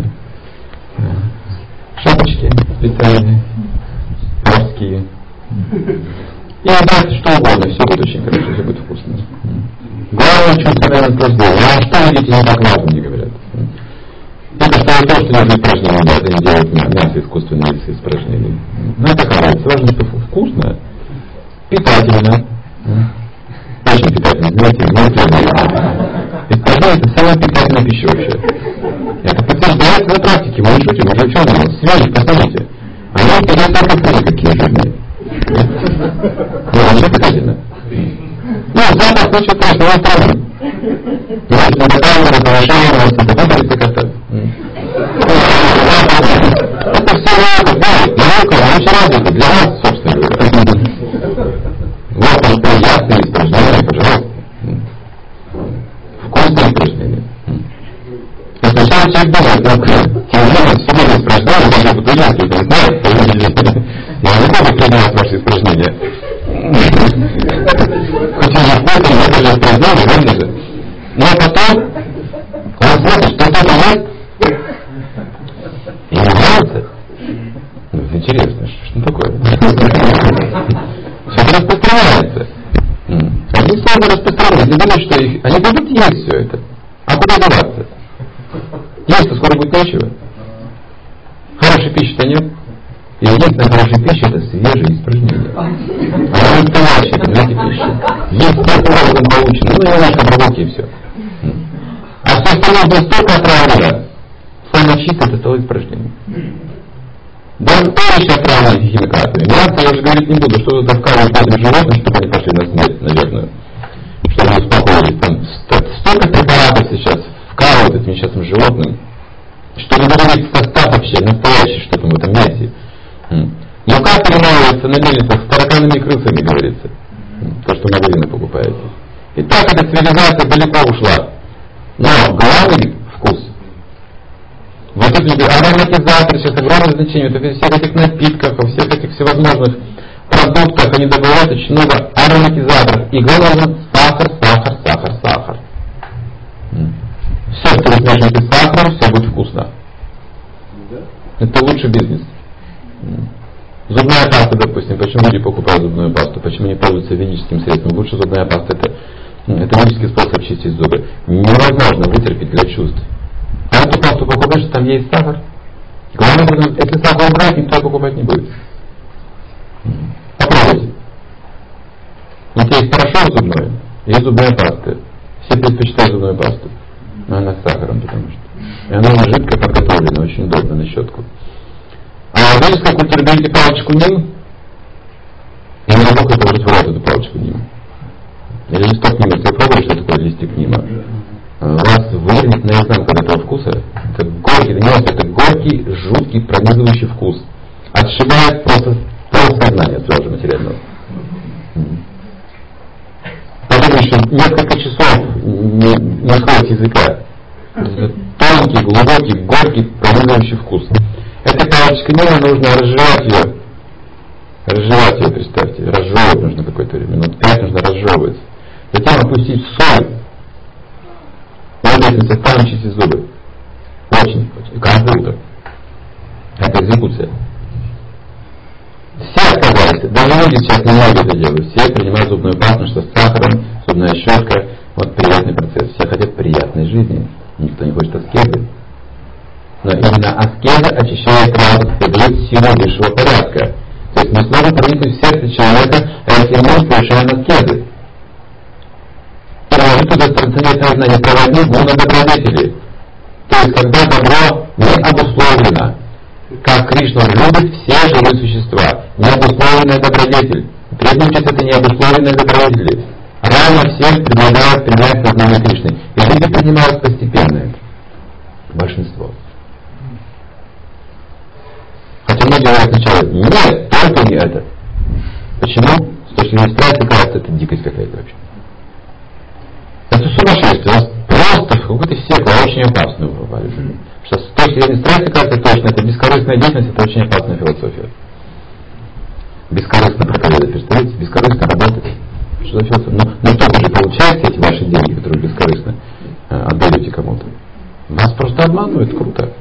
шапочки специальные, морские. И едят что угодно, все будет очень хорошо, все будет вкусно. Главное чувство наслаждения. А что видите, не так важно, мне говорят. Это что то, что нужно испражнения, да, это не делают мясо искусственное из испражнений. Но это кажется, важно, что вкусно, питательно. Очень питательно, знаете, испражнение это самая питательная пища вообще. Это подтверждается на практике, мы не шутим, уже ученые, свежих, посмотрите. Они не только фрукты какие жирные. Ну, вообще питательно. Ну, запах, ничего страшного, он странный. Значит, на камеру, повышаем, это будет как это. Это все наука, да, наука, она очень развита для вас, собственно говоря. Вот, он приятный, испражнение, пожалуйста. Вкусное испражнение. Но сначала человек думает, ну, тем более, сегодня испражнение, даже вот я, кто-то не знает, Я не буду принимать ваши испражнения. Очень неплохо, это же испражнение, верно же? Но потом он смотрит, что кто-то ест, и ему нравится. Интересно, что такое? Все это распространяется. Они слабо распространяются, они думают, что их... Они будут есть все это. А куда деваться? Есть-то скоро будет нечего. Хорошей пищи-то нет. И единственная хорошая пища — это свежие испражнения. Она настоящая, понимаете, пища. Есть таким образом получено, ну немножко обработки и все. А все остальное настолько отравлено, самое чистое — это стало испражнение. Даже овощи отравлены химикатами. Мясо я уже говорить не буду, что туда вкалывают животных, чтобы они пошли на смерть, наверное. Чтобы они успокоились. Там столько препаратов сейчас вкалывают этим несчастным животным, что не говорить состав вообще настоящий, что там в этом мясе. Мука перемалывается на мельницах с тараканами и крысами, говорится. То, что в магазине покупаете. И так эта цивилизация далеко ушла. Но главный вкус. Вот эти ароматизаторы сейчас огромное значение. Вот всех этих напитков, во всех этих всевозможных продуктах они добавляют очень много ароматизаторов. И главное сахар, сахар, сахар, сахар. Все, что вы смешиваете с сахаром, все будет вкусно. Это лучший бизнес. Зубная паста, допустим. Почему люди покупают зубную пасту? Почему не пользуются ведическим средством? Лучше зубная паста — это ведический способ чистить зубы. Невозможно вытерпеть для чувств. А эту пасту покупаешь, там есть сахар. Главное, если сахар убрать, никто покупать не будет. Попробуйте. Вот есть порошок зубной, есть зубная паста. Все предпочитают зубную пасту. Но она с сахаром, потому что. И она уже жидко подготовлена, очень удобно на щетку. А в ведической культуре берите палочку ним, и не могу положить в рот эту палочку ним. Или листок нима. Если вы пробуете, что такое листик нима, вас вывернет наизнанку от этого вкуса. Это горький, это горький, жуткий, пронизывающий вкус. Отшибает просто сознание сразу материального. Подумай, что несколько часов не сходит с языка. Тонкий, глубокий, горький, пронизывающий вкус. Эта палочка нима, нужно разжевать ее. Разжевать ее, представьте. Разжевывать нужно какое-то время. Минут 5 нужно разжевывать. Затем опустить в соль. В этом составе чистить зубы. Очень. Каждое утро. Это экзекуция. Все отказались. Даже люди сейчас немного это делают. Все принимают зубную пасту, что с сахаром, зубная щетка. Вот приятный процесс. Все хотят приятной жизни. Никто не хочет аскезы. Но именно аскеза очищает разум и дает силу высшего порядка. То есть мы сможем проникнуть в сердце человека, если мы совершаем аскезы. Проложить туда трансцендентное знание, проводник гуна добродетели. То есть когда добро не обусловлено, как Кришна любит все живые существа, необусловленная добродетель. Требует это необусловленная добродетель. Равно всем предлагают принять сознание Кришны. И люди принимают постепенно это. Большинство. Хотя многие говорят сначала, нет, только не это. Почему? С точки зрения страсти, кажется, это дикость какая-то вообще. Это сумасшествие. У нас просто в какой-то секу, очень опасную попали. Что с точки зрения страсти, кажется, точно, это бескорыстная деятельность, это очень опасная философия. Бескорыстно проповедовать, представляете? Бескорыстно работать. Что за философия? Но кто-то же получает эти ваши деньги, которые бескорыстно отдаете кому-то. Вас просто обманывают, круто.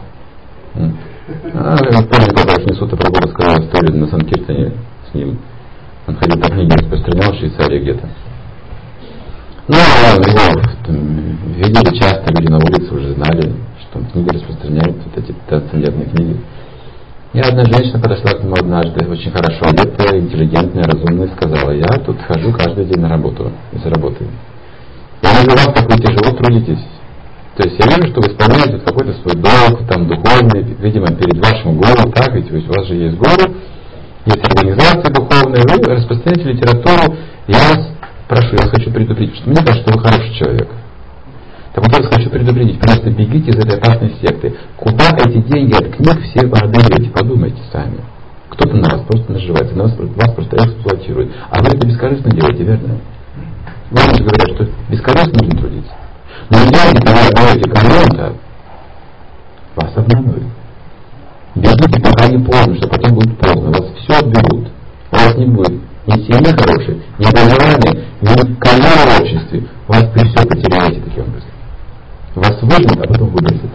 Я помню, когда Шнисута Прабху рассказал историю на Санкиртане с ним. Он ходил по книге, распространял в Швейцарии где-то. Ну, его видели часто, люди на улице уже знали, что он книги распространяет, вот эти трансцендентные книги. И одна женщина подошла к нему однажды, очень хорошо одетая, интеллигентная, разумная, сказала: я тут хожу каждый день на работу и заработаю. Я вижу вас, как вы тяжело трудитесь. То есть я вижу, что вы исполняете какой-то свой долг, там, духовный, видимо, перед вашим гуру, так, ведь у вас же есть гуру, есть организации духовные, вы распространяете литературу, я вас прошу, я вас хочу предупредить, что мне кажется, что вы хороший человек. Так вот я вас хочу предупредить, просто бегите из этой опасной секты. Куда эти деньги от книг все вы отдаете, подумайте сами. Кто-то на вас просто наживается, вас просто эксплуатирует. А вы это бескорыстно делаете, верно? Вам же говорят, что бескорыстно нужно трудиться. Но деньги, когда вы отдаете кому-то, вас обманывают. Бегите, пока не поздно, что потом будет поздно. У вас все отберут. У вас не будет ни семьи хорошей, ни образования, ни карьеры в обществе. У вас вы все потеряете таким образом. Вас выжмут, а потом выбросят.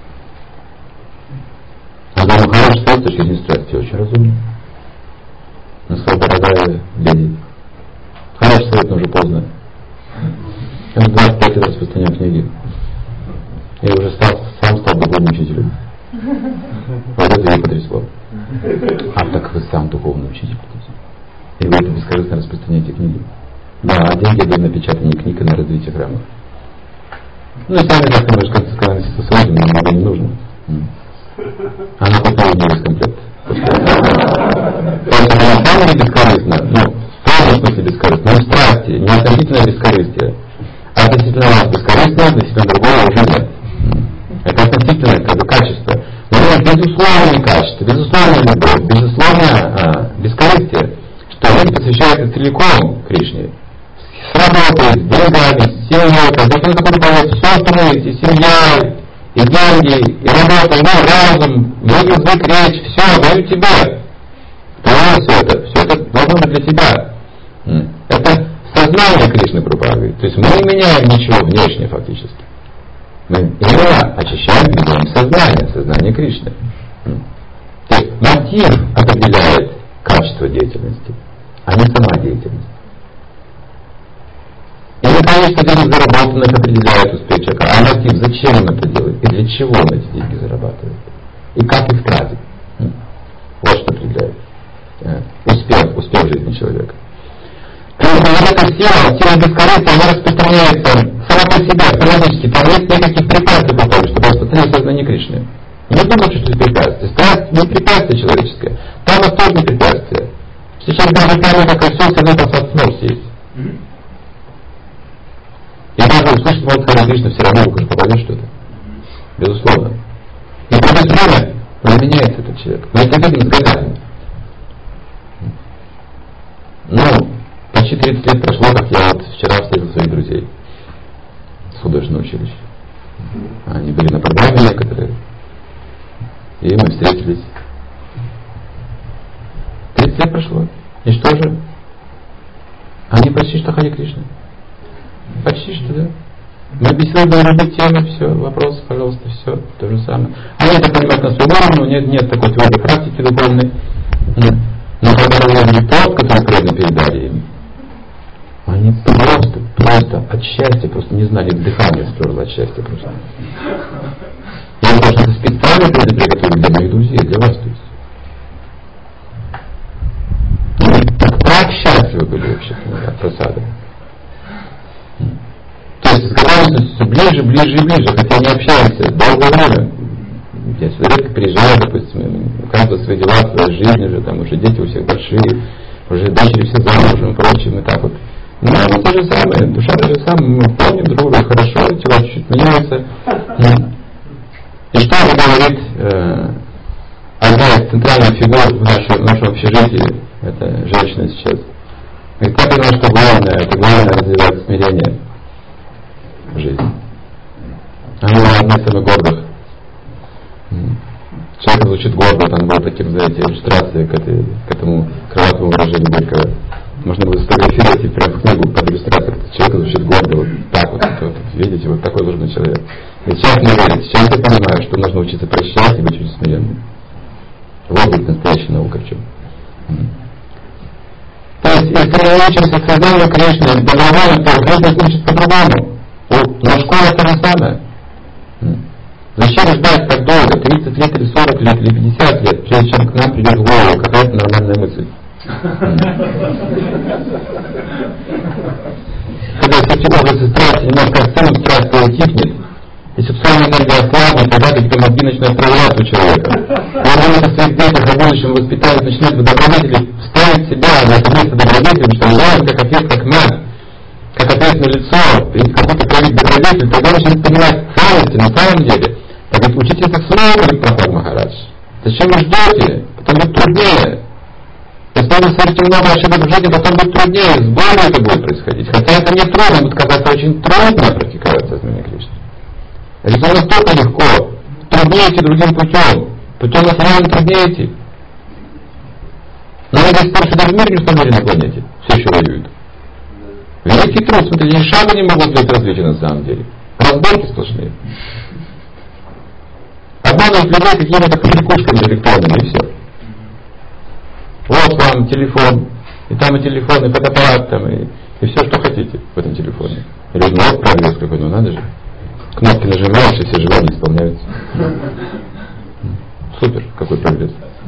А дома хороший совет с точки зрения страсти очень разумный. Но своя дорогая леди. Хороший совет, но уже поздно. Я уже 25 лет распространяю книги. Я уже сам стал духовным учителем. Вот это меня потрясло. А так вы сам духовный учитель. И вы это бескорыстно распространяете книги. Да, а деньги дают на печатание книг и на развитие храма. Ну и сами как-то мы же канонисты сводим, но много не нужно. Она купила мне весь комплект. Поэтому на самом деле бескорыстно, ну, в полном смысле бескорыстно, но в страсти, не относительно бескорыстия. А относительно вас бескорыстно, относительно другого уже нет. Это относительное как бы качество. Но это безусловное качество, безусловная любовь, безусловное бескорыстие, что люди посвящаются целиком Кришне. С работой, с деньгами, с семьей, когда кто такой говорит, все, что мы есть, и семья, и деньги, и работа, и разум, и язык, речь, все, даю тебе. Давай все это должно быть для тебя. Это сознание Кришны Прабхупады. То есть мы не меняем ничего внешне фактически. Мы именно очищаем, меняем сознание Кришны. То есть мотив определяет качество деятельности, а не сама деятельность. И не количество денег заработанных определяет успех человека, а мотив, зачем он это делает, и для чего он эти деньги зарабатывает, и как их тратит. Вот что определяет успех жизни человека. Вот эта сила бескорыстия, она распространяется сама по себе, автоматически. Там нет никаких препятствий по поводу, чтобы распространять сознание Кришны. Не думайте, что это препятствие. Страсть не препятствие человеческое. Там это тоже не препятствие. Сейчас даже прямо как и все, все просто от снов съесть. И даже услышать может Харе Кришна, все равно уже попадет что-то. Безусловно. И проходит время, он меняется этот человек. Мы это видим с годами. Ну, почти 30 лет прошло, как я вот вчера встретил своих друзей с художественного училища. Они были на программе некоторые. И мы встретились. 30 лет прошло. И что же? Они почти что Харе Кришна. Почти что, да. Мы беседуем на любые темы, все, вопросы, пожалуйста, все, то же самое. Они это понимают на своем уровне, нет такой твердой практики духовной. Но когда я не тот, который преданно передали им, они просто от счастья, просто не знали, дыхание сперло от счастья просто. Я просто специально приготовил для моих друзей, для вас, то есть. Так счастливы были вообще от просады. То есть с годами все ближе и ближе, хотя не общаемся долгое время. Я сюда редко приезжаю, допустим, у каждого свои дела, своя жизнь уже, там уже дети у всех большие, уже дочери все замужем и прочим, и так вот. Но мы то же самое, душа то же самое, мы помним друг друга хорошо, тела чуть-чуть меняются. И что же говорит одна из центральных фигур в нашем общежитии, это женщина сейчас. Говорит, я понимаю, что главное развивать смирение в жизни. Она одна из самых гордых. Человек звучит гордо, там было таким, знаете, иллюстрации к этому крылатому выражению Горького. Можно было сфотографировать и прям в книгу под иллюстрацию. Человек звучит гордо, вот так вот, видите, вот такой должен быть человек. И сейчас не верит, сейчас я понимаю, что нужно учиться прощать и быть очень смиренным. Вот будет настоящая наука в чем. То есть, если мы учимся к сознанию Кришны добровольно, то жизнь учится по-другому. Но школа то же самое. Зачем ждать так долго, 30 лет или 40 лет или 50 лет, прежде чем к нам придет в голову какая-то нормальная мысль? Когда все области страсти немножко остынут, страсть утихнет, и сексуальная энергия ослабнет, тогда какие-то мозги начинают проявляться у человека. Он может в своих детях в будущем воспитать, начинает в добродетели вставить себя на это место добродетелем, что он должен как отец, как мать, как ответственное лицо, и какой-то проявить добродетель, тогда начинает понимать ценности на самом деле. Так ведь учитесь это снова, говорит Прабхупада Махарадж. Зачем вы ждете? Потом будет труднее. Если вы совершите много ошибок в жизни, потом будет труднее, с болью это будет происходить. Хотя это не трудно, будет казаться очень трудно практиковать сознание Кришны. Ведь оно настолько легко. Труднее идти другим путем. Путем на самом труднее идти. Но они до сих пор даже мир не установили на планете. Все еще воюют. Великий труд, смотрите, ни шага не могут сделать развитие на самом деле. Разборки сплошные. Обманывают людей какими-то кликушками электронными, и все. Вот вам телефон, и там и телефон, и фотоаппарат, там, и все, что хотите в этом телефоне. Или вот прогресс какой, ну надо же. Кнопки нажимаешь, и все желания исполняются. Супер, какой прогресс.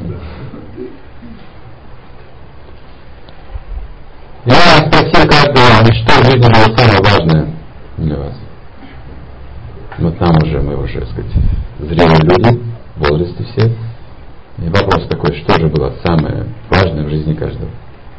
Я спросил каждого, что в жизни было самое важное для вас. Вот нам уже, мы уже, так сказать, зрелые люди, в возрасте все. И вопрос такой, что же было самое важное в жизни каждого?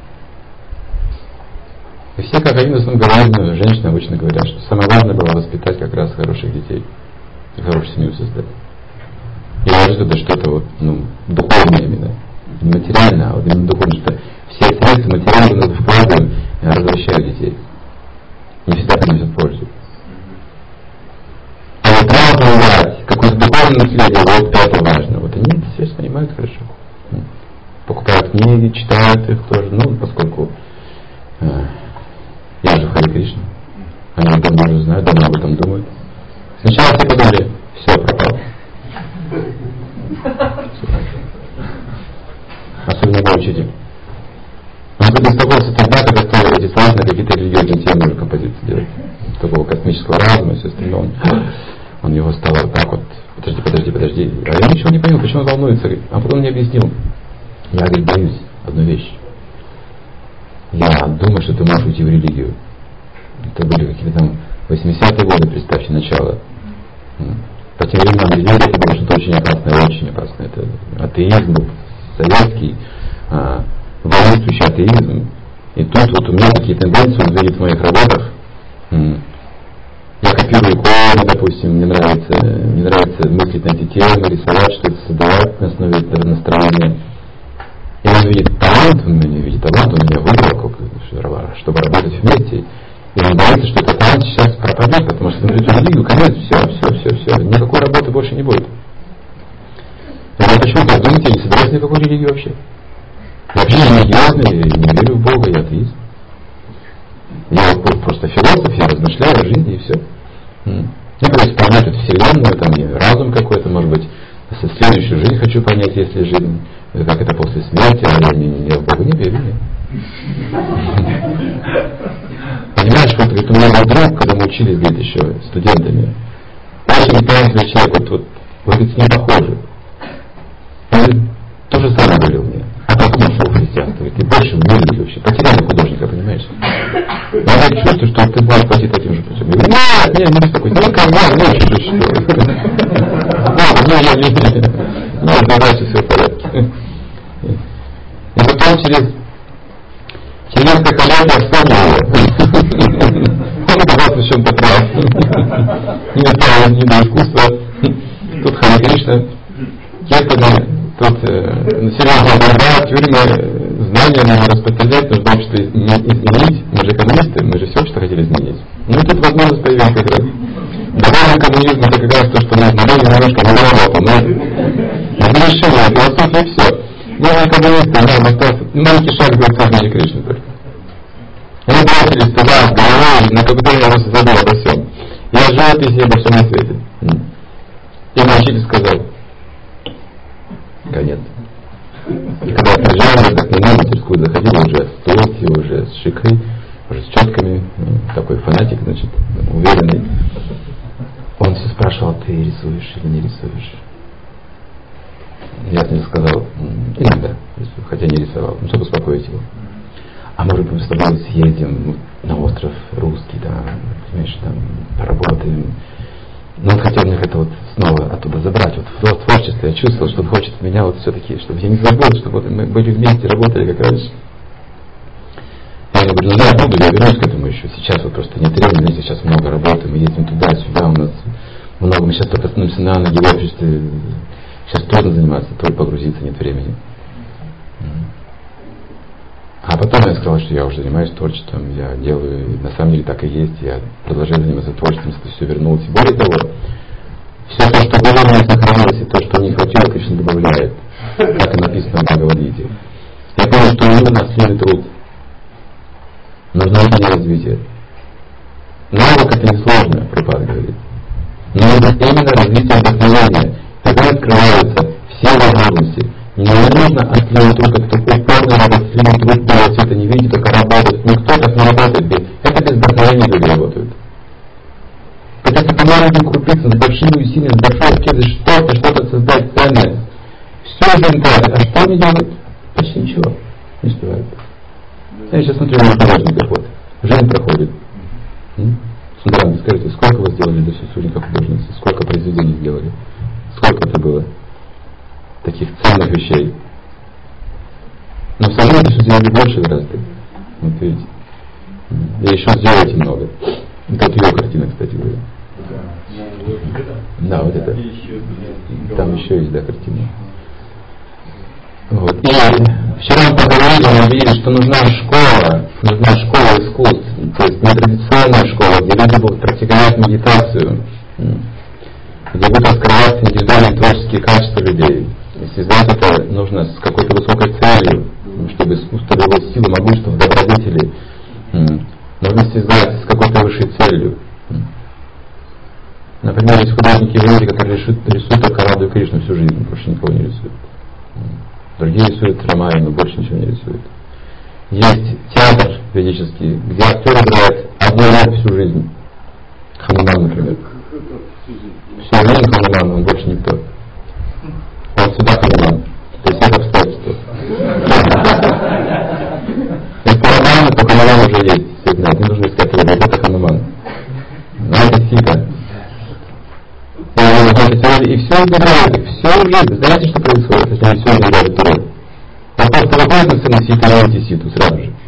И все, как один, в основном говорят, женщины обычно говорят, что самое важное было воспитать как раз хороших детей, и хорошую семью создать. И важно это что-то вот, духовное именно, не материально, а вот именно духовное, что все средства материальные вкладываем и возвращают детей. Не всегда приносят пользу. А вот разум дать, какое-то духовное наследие, вот это важно. Вот они это все понимают хорошо. Покупают книги, читают их тоже, поскольку я же в Харе Кришна. Они об этом уже знают, давно об этом думают. Сначала все подумали, все, пропало. Особенно мой учитель. Он беспокоился тогда, когда стал эти слова на какие-то религиозные темы уже композиции делать. Такого космического разума и все остальное. Он его стал вот так вот, подожди. А я ничего не понял, почему он волнуется. А потом мне объяснил. Я, говорит, боюсь одну вещь. Я думаю, что ты можешь уйти в религию. Это были какие-то там 80-е годы, представьте, начало. По тем временам религия это было что-то очень опасное. Это атеизм был советский, воинствующий атеизм. И тут вот у меня такие тенденции, он видит в моих работах. Я копирую иконы, допустим, мне нравится мыслить на эти темы, рисовать, что-то создавать на основе этого настроения. И он видит талант, он меня выбрал, чтобы работать вместе. И он боится, что этот талант сейчас пропадет, потому что он идет в религию, конец, все. Никакой работы больше не будет. Я говорю, почему так думаете, я не собираюсь никакой религии вообще. Я вообще не религиозный, не верю в Бога, я атеист. Я просто философ, я размышляю о жизни и все. Я пытаюсь понять эту вселенную, там и разум какой-то, может быть, следующую жизнь хочу понять, если жизнь, как это после смерти, а я в Бога не верю. Нет. Понимаешь, вот говорит, у меня был друг, когда мы учились, говорит, еще студентами, очень талантливый человек, вот вы, говорит, с ним похожи. Он говорит, то же самое говорил мне. А потом ушел в христианство, говорит, и больше в мире вообще. Потеряли художника, понимаешь? Я чувствую, что ты можешь пойти таким же путем. Я говорю, нет, не беспокойся, только я очень чувствую. Нет, дальше все в порядке. И потом через несколько лет я вспомнил его. Он оказался в чем-то прав. Не до искусства. Тут Харе Кришна, киртаны, тут серьезная борьба, тюрьмы, знания надо распространять, нужно общество изменить. Мы же коммунисты, мы же все общество хотели изменить. Ну и тут возможность появилась как раз. Духовный коммунизм это как раз то, что нужно. Мы немножко не работаем, но разрешение, философия и все. Мы не коммунисты, нам остался маленький шаг будет сознание Кришны только. Мы бросились туда, с головой, на какой-то я просто забыл обо всем. Я жил этой обо всем на свете. И мой учитель сказал, конец. И когда я приезжал, я так на мастерскую заходил, уже с толстью, уже с шикой, уже с четками, такой фанатик, значит, уверенный. Он все спрашивал, ты рисуешь или не рисуешь? Я мне сказал, иногда, хотя не рисовал, чтобы успокоить его. А может быть, мы с тобой съездим на остров Русский, да, понимаешь, там поработаем. Но он хотел мне это вот снова оттуда забрать. Вот в творчестве я чувствовал, что он хочет меня вот все-таки, чтобы я не забыл, чтобы вот мы были вместе, работали как раньше. Я говорю, я буду, я вернусь к этому еще. Сейчас вот просто нет времени, сейчас много работы, мы ездим туда-сюда, у нас много, мы сейчас только становимся на ноги в обществе. Сейчас трудно заниматься, трудно погрузиться, нет времени. А потом я сказал, что я уже занимаюсь творчеством, я делаю, и на самом деле так и есть, я продолжаю заниматься творчеством, если все вернулось. И более того, все то, что было у меня сохранилось, и то, что не хватило, Кришна добавляет. Так и написано в Бхагавад-гите. Я понял, что умственный труд. Нужно внутреннее развитие. Навык это несложно, Прабхупада говорит. Но это именно развитие вдохновения. Тогда открываются все возможности. Не нужно острый труд, это упорный острый труд, делать это не видите, только работать. Никто так не работает. Это без вдохновения люди работают. Хотя по маленьким крупицам, с большими усилиями, с большой ответственностью что-то создать ценное. Все жизнь тратит. А что они делают? Почти ничего. Не успевают. Я сейчас смотрю на художников. Вот. Жизнь проходит. Сударам, скажите, сколько вы сделали для сусудника художницы? Сколько произведений сделали? Сколько это было? Таких ценных вещей. Но в самом деле сделали больше гораздо. Вот видите. И еще сделаете много. Это ее картина, кстати говоря. Да, вот это. Там еще есть, да, картина. Вот. И вчера мы поговорили, мы видели, что нужна школа искусств, то есть нетрадиционная школа, где люди будут практиковать медитацию, где будут раскрываться индивидуальные творческие качества людей. И связать это нужно с какой-то высокой целью, чтобы искусство дало силу, могущество, добродетели. Нужно связать с какой-то высшей целью. Например, есть художники в Индии, которые рисуют только Раду и Кришну всю жизнь, больше никого не рисуют. Другие рисуют Рамаяну, больше ничего не рисуют. Есть театр ведический, где актер играет одну роль всю жизнь. Хануман, например. Всю жизнь Хануман, он больше никто. Он всегда Хануман. То есть это обстоятельство. Это Рамаяна, то Хануман уже есть. Все знают, не нужно искать его, это Хануман. Но это Сита. И все играет, всю жизнь. Знаете, что происходит, если они все играют эту роль? Он просто выходит на сцену Ситу и видите Ситу сразу же.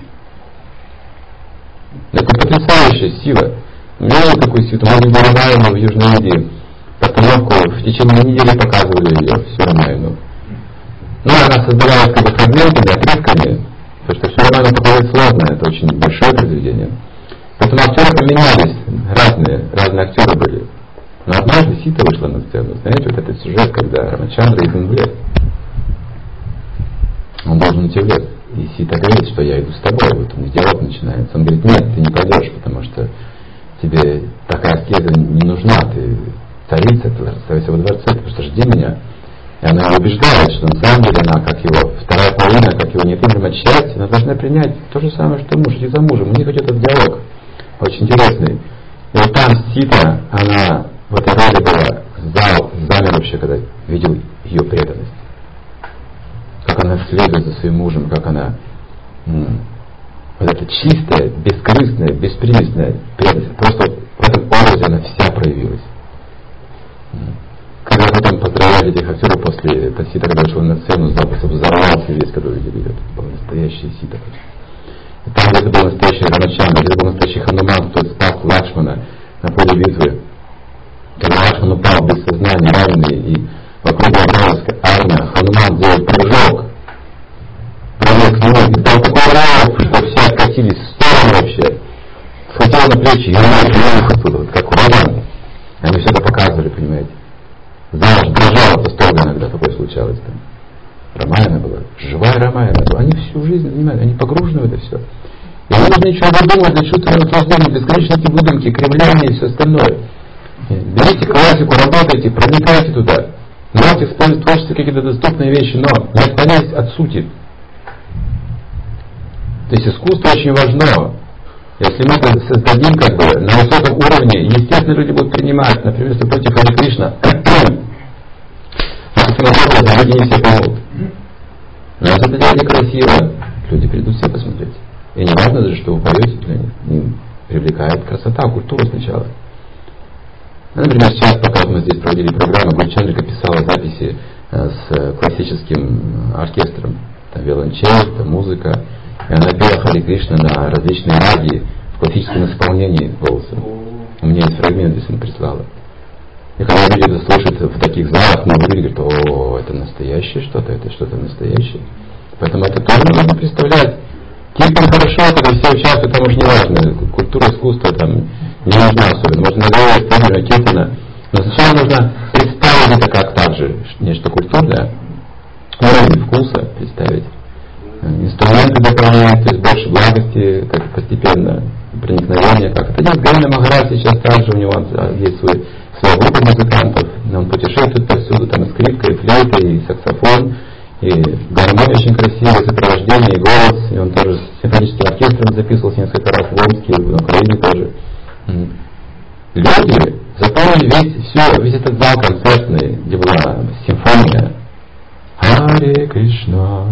Это потрясающая сила. У меня есть такую Ситу. Мы в Рамаяну в Южной Индии постановку в течение недели показывали ее, всю Рамаяну. Ну, она создавалась как бы фрагментами, отрывками, потому что всю Рамаяну показать сложно, это очень большое произведение. Поэтому актеры поменялись, разные актеры были. Но однажды Сита вышла на сцену. Знаете, вот этот сюжет, когда Рамачандра идет в лес. Он должен идти в лес. И Сита говорит, что я иду с тобой. Вот он диалог начинается. Он говорит, нет, ты не пойдешь, потому что тебе такая аскеза не нужна. Ты царица, ты оставайся во дворце, ты просто жди меня. И она его убеждает, что на самом деле она, как его вторая половина, как его неотъемлемая часть, она должна принять то же самое, что муж, идти за мужем. У них идет этот диалог. Очень интересный. И вот там Сита, она в этой роли была, зал замер вообще, когда видел ее преданность. Как она следует за своим мужем, как она вот эта чистая, бескорыстная, беспримесная преданность. Просто в этом образе она вся проявилась. Когда потом поздравляли этих актеров после этой Сита, когда вышел на сцену, зал просто взорвался весь, когда увидели ее. Это была настоящая Сита. И там где-то был настоящий Рамачандра, где-то был настоящий Хануман, кто спас Лакшмана на поле битвы. Когда Лакшман упал без сознания, раненый, и вокруг образовалась армия, Хануман сделал прыжок к нему, и дал такой рав, что все откатились в сторону вообще, схватил на плечи, и он оттуда, вот как ураган. Они все это показывали, понимаете. Зал дрожал со стога иногда, такое случалось там. Рамаяна была, живая Рамаяна была. Они всю жизнь занимают, они погружены в это все. И не нужно ничего выдумывать для чувственного наслаждения, бесконечные выдумки, кривляния и все остальное. Берите классику, работайте, проникайте туда. Можете использовать в творчестве какие-то доступные вещи, но не отклоняйтесь от сути. То есть искусство очень важно. Если мы это создадим как бы на высоком уровне, естественно, люди будут принимать. Например, если против Хари Кришна, люди не все поймут. Но если это делать некрасиво, люди придут все посмотреть. И не важно даже, что вы поете, не привлекает красота, культура сначала. Например, сейчас, пока мы здесь проводили программу, Гурчандрика писала записи с классическим оркестром. Там виолончель, там музыка. И она пела Хари Кришна на различные раги в классическом исполнении голосом. У меня есть фрагмент, если она прислала. И когда люди это слушают в таких залах, мы говорят, о, это настоящее что-то, это что-то настоящее. Поэтому это тоже нужно представлять. Киртан хорошо, когда все участвуют, там уже не важно. Культура, искусство там не нужна особенно. Можно наговорить примерно Киртана. Но сначала нужно представить это как так же, нечто культурное, уровень вкуса представить. Инструменты для распространяет, то есть больше благости, как постепенно проникновение. Как это делает Говинда Махарадж сейчас также, у него есть своя группа музыкантов, он путешествует повсюду, там и скрипка, и флейта, и саксофон, и гармония очень красивая, сопровождение, и голос, и он тоже с симфоническим оркестром записывался несколько раз в Омске, на Украине тоже. Люди заполнили весь этот зал концертный, где была симфония. Харе Кришна,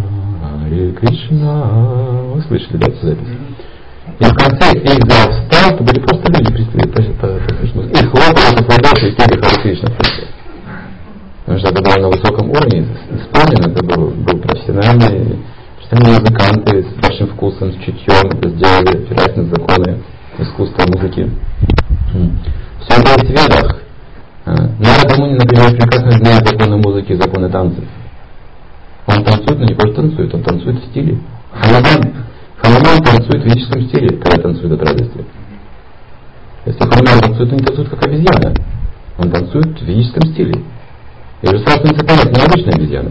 вы слышали, да, эту запись? И в конце весь зал встал, это были просто люди, послушать, и хлопали в ладоши и пели Харе Кришна. Потому что это было на высоком уровне исполнено, это был профессиональные музыканты с большим вкусом, с чутьем, это сделали, опираясь на законы искусства музыки. Все это есть в ведах. Нарада Муни, например, прекрасно знает законы музыки и законы танцев. Он танцует, но не просто танцует, он танцует в стиле. Хануман танцует в ведическом стиле, когда танцует от радости. Если Хануман танцует, он не танцует как обезьяна. Он танцует в ведическом стиле. И же сразу не понять, необычная обезьяна.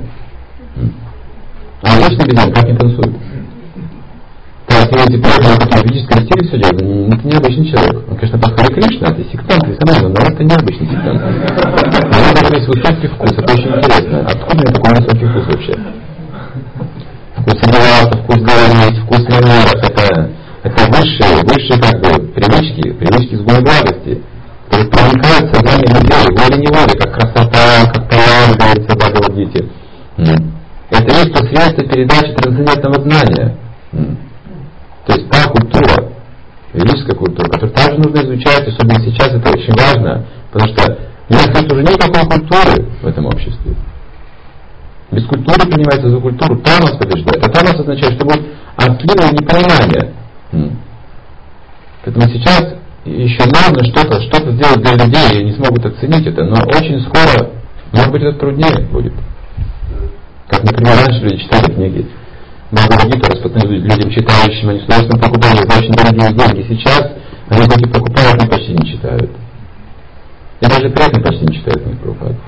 А обычная обезьяна как не танцует? Так, если правильно, который в ведическом стиле все делает, это необычный человек. Он, конечно, по Харе Кришна, это сектант, но это необычный сектант. У него даже есть высокий вкус, это очень интересно. Откуда у него такой высокий вкус вообще? Вкус одеваться, вкус говорить, вкус манеров, это высшие как бы привычки с гуной благости, которые проникают в сознание людей, волей-неволей, как красота, как талант, говорится в Бхагавад-гите. Это есть то средство передачи трансцендентного знания. То есть та культура, ведическая культура, которую также нужно изучать, особенно сейчас это очень важно, потому что мне кажется, уже нет никакой культуры в этом обществе. Без культуры принимается за культуру, тамас побеждает. А тамас означает, что будет отлив и непонимание. Поэтому сейчас еще нужно что-то сделать для людей, и не смогут оценить это, но очень скоро, может быть, это труднее будет. Как, например, раньше люди читали книги Бхагавад-гиту, распространяли людям читающим, они с удовольствием покупали за очень дорогие деньги. Сейчас они хоть и покупают, но почти не читают. И даже приятно почти не читают книги Прабхупады.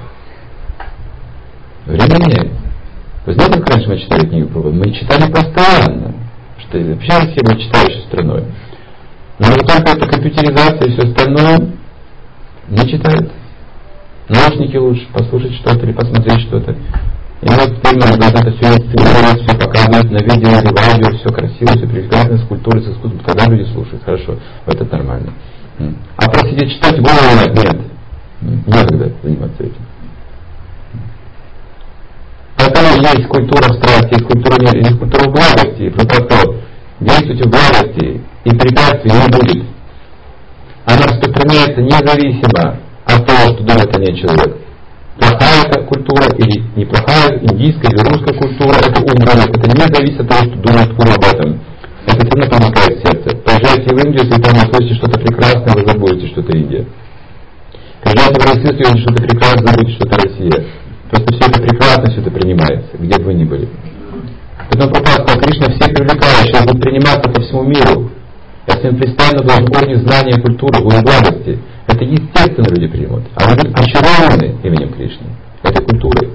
Время меняется. Вы знаете, как раньше мы читали книги Прабхупады? Мы читали постоянно, что вообще все были читающей страной. Но уже только эта компьютеризация и все остальное не читают. Наушники лучше, послушать что-то или посмотреть что-то. И вот теперь мы должны это все инсценировать, все показывать на видео или в аудио, все красиво, все привлекательно, с культурой, с искусством. Тогда люди слушают, хорошо, это нормально. А просто сидеть читать, голову нет. Некогда заниматься этим. Поэтому есть культура страсти, есть культура благости. Просто действуйте в благости, и препятствий не будет. Она распространяется независимо от того, что думает о ней человек. Плохая эта культура или неплохая, индийская или русская культура, это ум думает. Это не зависит от того, что думает ум об этом. Это сильно проникает в сердце. Поезжайте в Индию, если там услышите что-то прекрасное, вы забудете, что это Индия. Приезжайте в Россию, если увидите что-то прекрасное, забудете, что это Россия. Просто все это прекрасно, все это принимается, где бы вы ни были. Поэтому Прабхупада сказал, Кришна всех привлекающий, он будет приниматься по всему миру. Если он постоянно должен уровень знания культуры, уровень благости, это естественно люди примут. А они будут очарованы именем Кришны, этой культурой.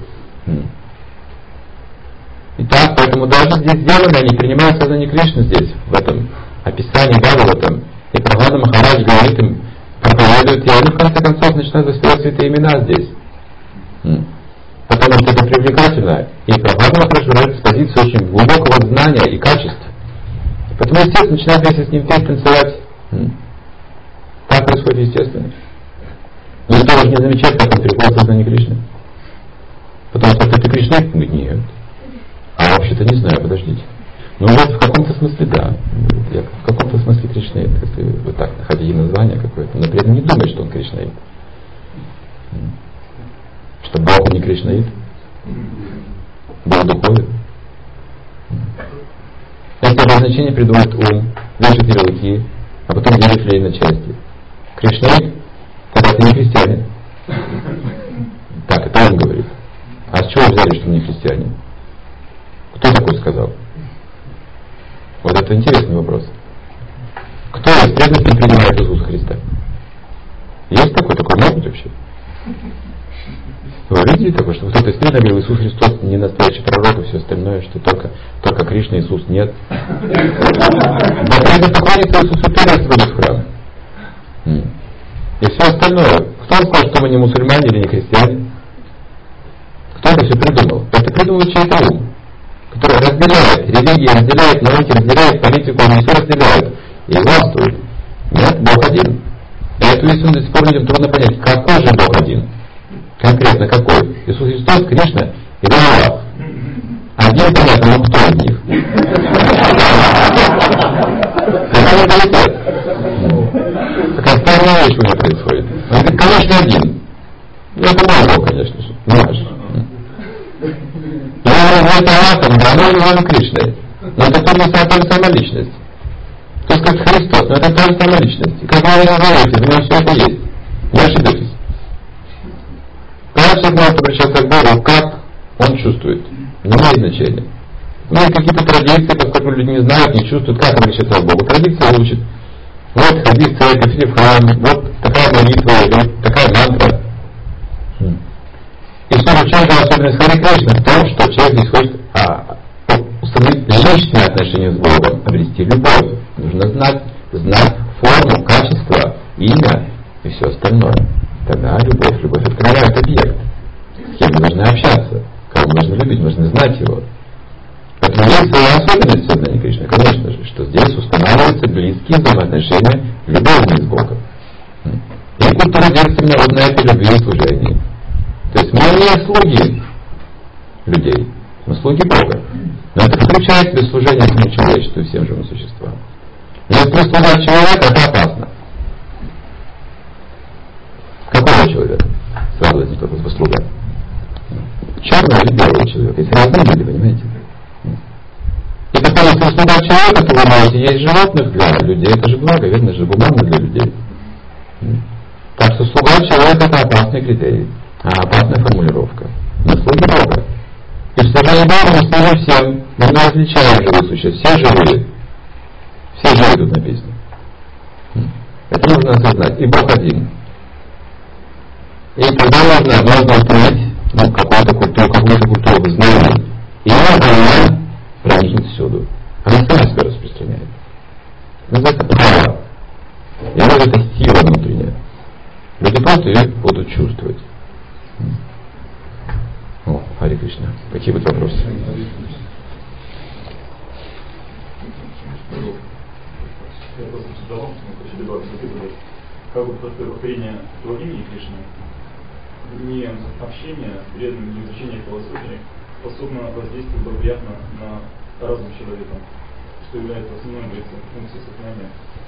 Итак, поэтому даже здесь сделано, они принимают сознание Кришны здесь, в этом описании Бхагаватам. И Прабхупада Махарадж говорит им, проповедует, и они в конце концов начинают воспевать святые имена здесь. Потому что это привлекательно. И Прабхупада Махарадж говорит с позиции очень глубокого знания и качеств. Поэтому, естественно, начинают вместе с ним петь, танцевать. Так происходит естественно. Но никто же не замечает, как он переходит в сознание Кришны. Потому что это Кришна? Он говорит, нет. А вообще-то не знаю, подождите. Ну вот в каком-то смысле да. Я в каком-то смысле Кришнаит, если вы так хотите название какое-то, но при этом не думает, что он Кришнаит. Что Бог не Кришнаит. Бог духовен. Это обозначение придумает ум, вешает ярлыки, а потом делит людей на части. Кришнаит, когда ты не христианин. Так, это он говорит. А с чего взяли, что он не христианин? Кто такой сказал? Вот это интересный вопрос. Кто из преданных не принимает Иисуса Христа? Есть такой может быть вообще? Вы видели такое, что кто-то исследовал, Иисус Христос не настоящий пророк и все остальное, что только Кришна, Иисус нет. Да когда поклонится Иисусу, первый сводит в храм. И все остальное. Кто сказал, что мы не мусульмане или не христиане? Кто это все придумал? Это придумал чей-то ум, который разделяет религии, разделяет науки, разделяет политику, они все разделяют и властвуют. Нет, Бог один. И эту истину до сих пор людям трудно понять, какой же Бог один? Конкретно какой? Иисус Христос, Кришна или Аллах? Один понятно, но кто из них? Какой менталитет? Какая странная вещь у меня происходит. Он говорит, конечно, один. Ну, это мой Бог, конечно же. Наш. Я говорю, это Аллахом, да, но он Кришной. Но это та же самая личность. Кто скажет Христос, но это та же самая личность. И как вы называете, у него все это есть. Не ошибитесь. Когда человек может обращаться к Богу, как он чувствует, не имеет значения. Есть какие-то традиции, поскольку люди не знают, не чувствуют, как обращаться к Богу. Традиция учит. Вот ходи в церковь или в храм, вот такая молитва, или такая мантра. И что же, в чем же особенность Хари Кришны? В том, что человек здесь хочет установить личные отношения с Богом, обрести любовь. Нужно знать форму, качество, имя и все остальное. Тогда любовь открывает объект. С кем мы должны общаться, кого мы должны любить, мы должны знать его. Поэтому есть своя особенность сознания Кришны, конечно же, что здесь устанавливаются близкие взаимоотношения любовные с Богом. И культура держится именно вот на этой любви и служении. То есть мы не слуги людей, мы слуги Бога. Но это включает в себя служение всему человечеству и всем живым существам. Если служить человека, это опасно. Какого человека? Сразу возникнет вопрос, слуга. Черного или белого человека? Есть разные люди, понимаете? И потому что слуга человека, то вы можете есть животных для людей, это же благо, верно же, гуманно для людей. Так что слуга человека это опасный критерий, опасная формулировка. Мы слуги Бога. И в служении Бога мы служим всем, мы не различаем живых существ, все живые. Все живые тут написано. Это нужно осознать. И Бог один. И тогда можно установить какую-то культуру знаний. И она проникнет всюду. Она сама себя распространяет. Называется право. И она это сила внутренняя. Люди просто ее будут чувствовать. О, Хари Кришна. Какие будут вопросы? Я просто задал, хочу добавить, как бы простое повторение этого имени Кришны, не общение с преданным, не изучение философии способно воздействовать благоприятно на разум человека, что является основной, говорится, функцией сознания.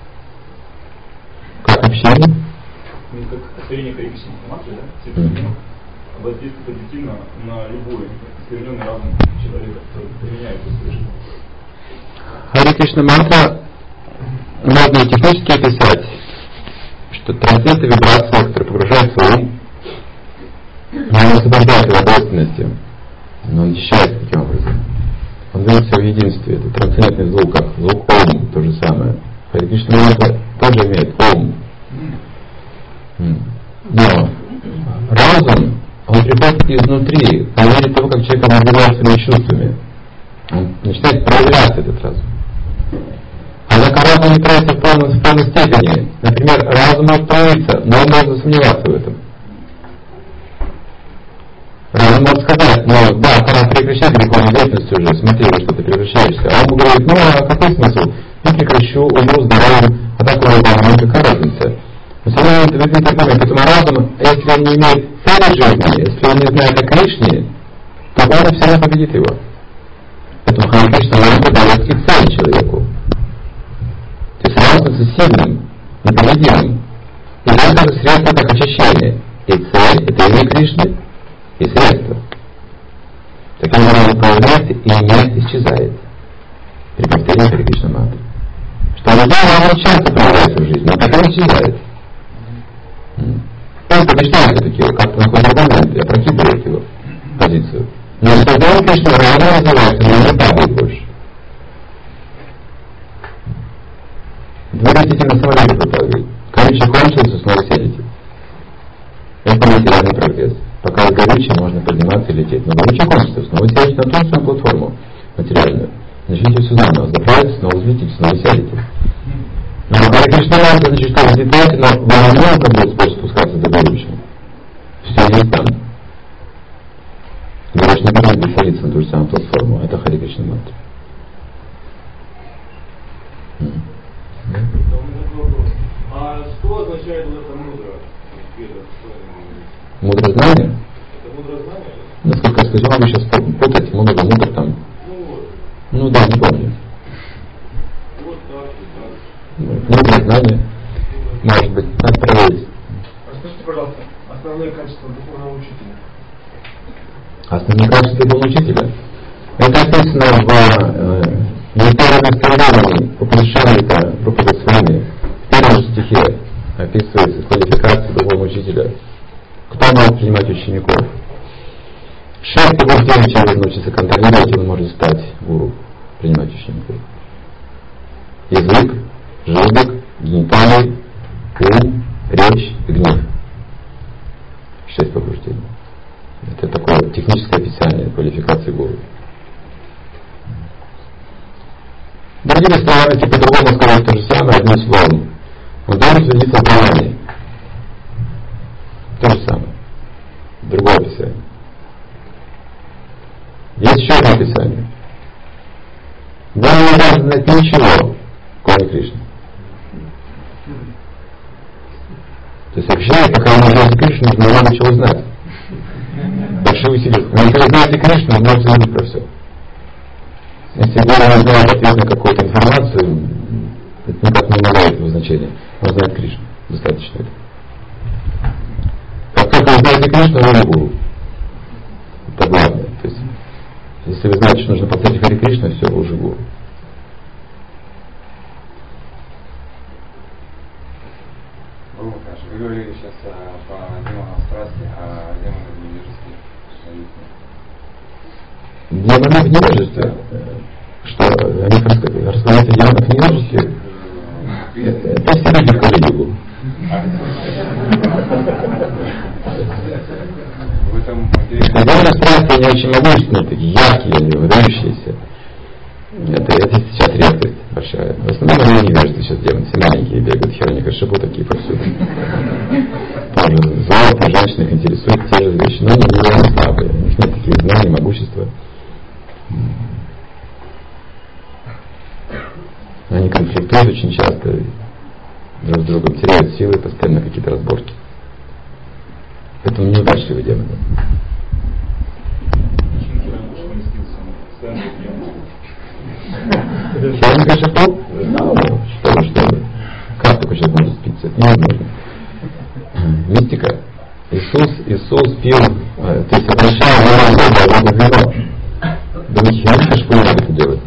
Как общение? Как повторение корректной информации, да, воздействует позитивно на любой искривленный разум человека, который применяет это свою жизнь. Хари Кришна мантра можно и технически описать, что трансцендент вибрация, которая погружается в ум, он освобождает его ответственности, но он очищает таким образом. Он видит все в единстве. Это трансцендентный звук, как звук ом, то же самое. Хари Кришна мантра тоже имеет ом. Но разум, он приходит изнутри, по мере того, как человек наделяет своими чувствами. Он начинает проявляться, этот разум. Однако разум не проявится в полной степени. Например, разум может проявиться, но он может засомневаться в этом. Разум может сказать, ну да, пора прекращать греховную деятельность уже, смотри, во что ты превращаешься. А он говорит, ну а какой смысл? Я прекращу, умру здоровым, а так ну какая разница? Но все равно это возникнет момент, поэтому разум, если он не имеет цели жизни, если он не знает о Кришне, то он все равно победит его. Поэтому Хари Кришна мантра дает и цель человеку. То есть разум становится сильным, непобедимым. И это средство как очищение. И цель — это имя Кришны, и средство. Таким образом он появляется и не исчезает при повторении Хари Кришна мантры. Что он часто проявляется в жизни, но так и не исчезает. Он побеждает все-таки, как находит аргументы, опрокидывает его позицию. Но создание Кришны рано называется, но не падает больше. Вы летите на самолете, кто-то говорит. Горючее кончилось, снова сядете. Это материальный прогресс. Пока вы горючее, закончится снова. Вы сядете на ту же самую платформу материальную. Начните все заново. Заправитесь, снова взлетите, снова сядете. Но Харе Кришна манtra, значит, что вы взлетаете, но вы не много будет способ спускаться до будущего. Все есть там. Вы больше не будете садиться на ту же самую платформу. Это Харе Кришна мантра. А что означает вот это мудро? Мудрознание? Это мудрознание? Насколько я сказал, вы сейчас путаете много мудр там. Ну да, не помню. Вот так. Мудрознание. Может быть, надо проверить. Расскажите, пожалуйста, основные качества духовного учителя. Основные качества духовного учителя. Это описано в Нектарном Сарвании, Упанишамрита Рупадасвами. В первом же стихе описывается квалификация духовного учителя. Кто может принимать учеников? 6 побуждений человек научится контролировать, он может стать гуру, принимать учеников. Язык, желудок, гениталии, ум, речь и гнев. 6 побуждений. Это такое техническое описание квалификации гуру. Другими словами, если по-другому сказать то же самое, одним словом, он должен следиться в правании. То же самое. Другое описание. Есть еще одно описание. Да, не надо знать ничего, кроме Кришны. То есть вообще, пока вы не знаете Кришну, нужно много чего знать. Большие усилия. Но если вы знаете Кришну, вы можете забыть про все. Если вы не знаете ответ на какую-то информацию, это никак не имеет этого значения. Он знает Кришну. Достаточно этого. Как только вы знаете Кришну, вы не гуру. Это главное. То есть, если вы знаете, что нужно повторять Харе Кришна, все, вы уже гуру. Вы говорили сейчас по демонам страсти, а демонам невежестве. Демоны в невежестве. Что? Они рассказывают о демонах в невежестве? Это все люди в Кали-югу. Демоны страсти, они очень могущественные, такие яркие, они выдающиеся. Это сейчас редкость большая. В основном они невежественны сейчас демоны. Все маленькие бегают, Хираньякашипу такие повсюду. Тоже золото, женщин их интересуют те же вещи, но они слабые. У них нет таких знаний, могущества. Они конфликтуют очень часто, друг с другом теряют силы, постоянно какие-то разборки. Поэтому неудачливые демоны. Хираньякашипу? Ну, что вы. Как только сейчас можно спиться? Это невозможно. Мистика. Иисус пил, то есть обращал воду в вино. Думаете, Хираньякашипу не надо это делать?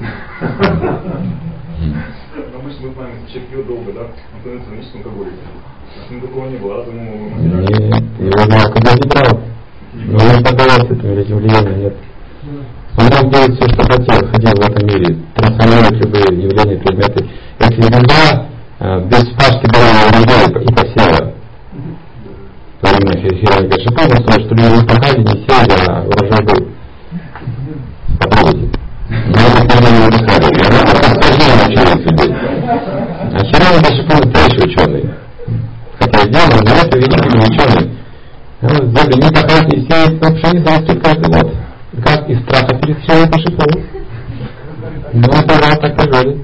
Обычно мы знаем, если человек пьет долго, да, он становится хроническим алкоголиком. А такого не было, разум его... Нет, его на алкоголь не брал. Но он поддавался этим влиянием, нет. Он мог делать все, что хотел, ходил в этом мире, трансформировать любые явления, предметы. Если земля без вспашки была урожая и посева, во время Хираньякашипу, он сказал, что люди не пахали, не сеяли, а урожай был. Попробуйте. Но это не рассказывали. Она сложнее училась людей. А Хираньякашипу настоящий ученый. Хотя демон, но это великий ученый. Земля не пахать, не сеять, но пшеница растет каждый год. Как из страха перед Хираньякашипу. Ну, это так пожали.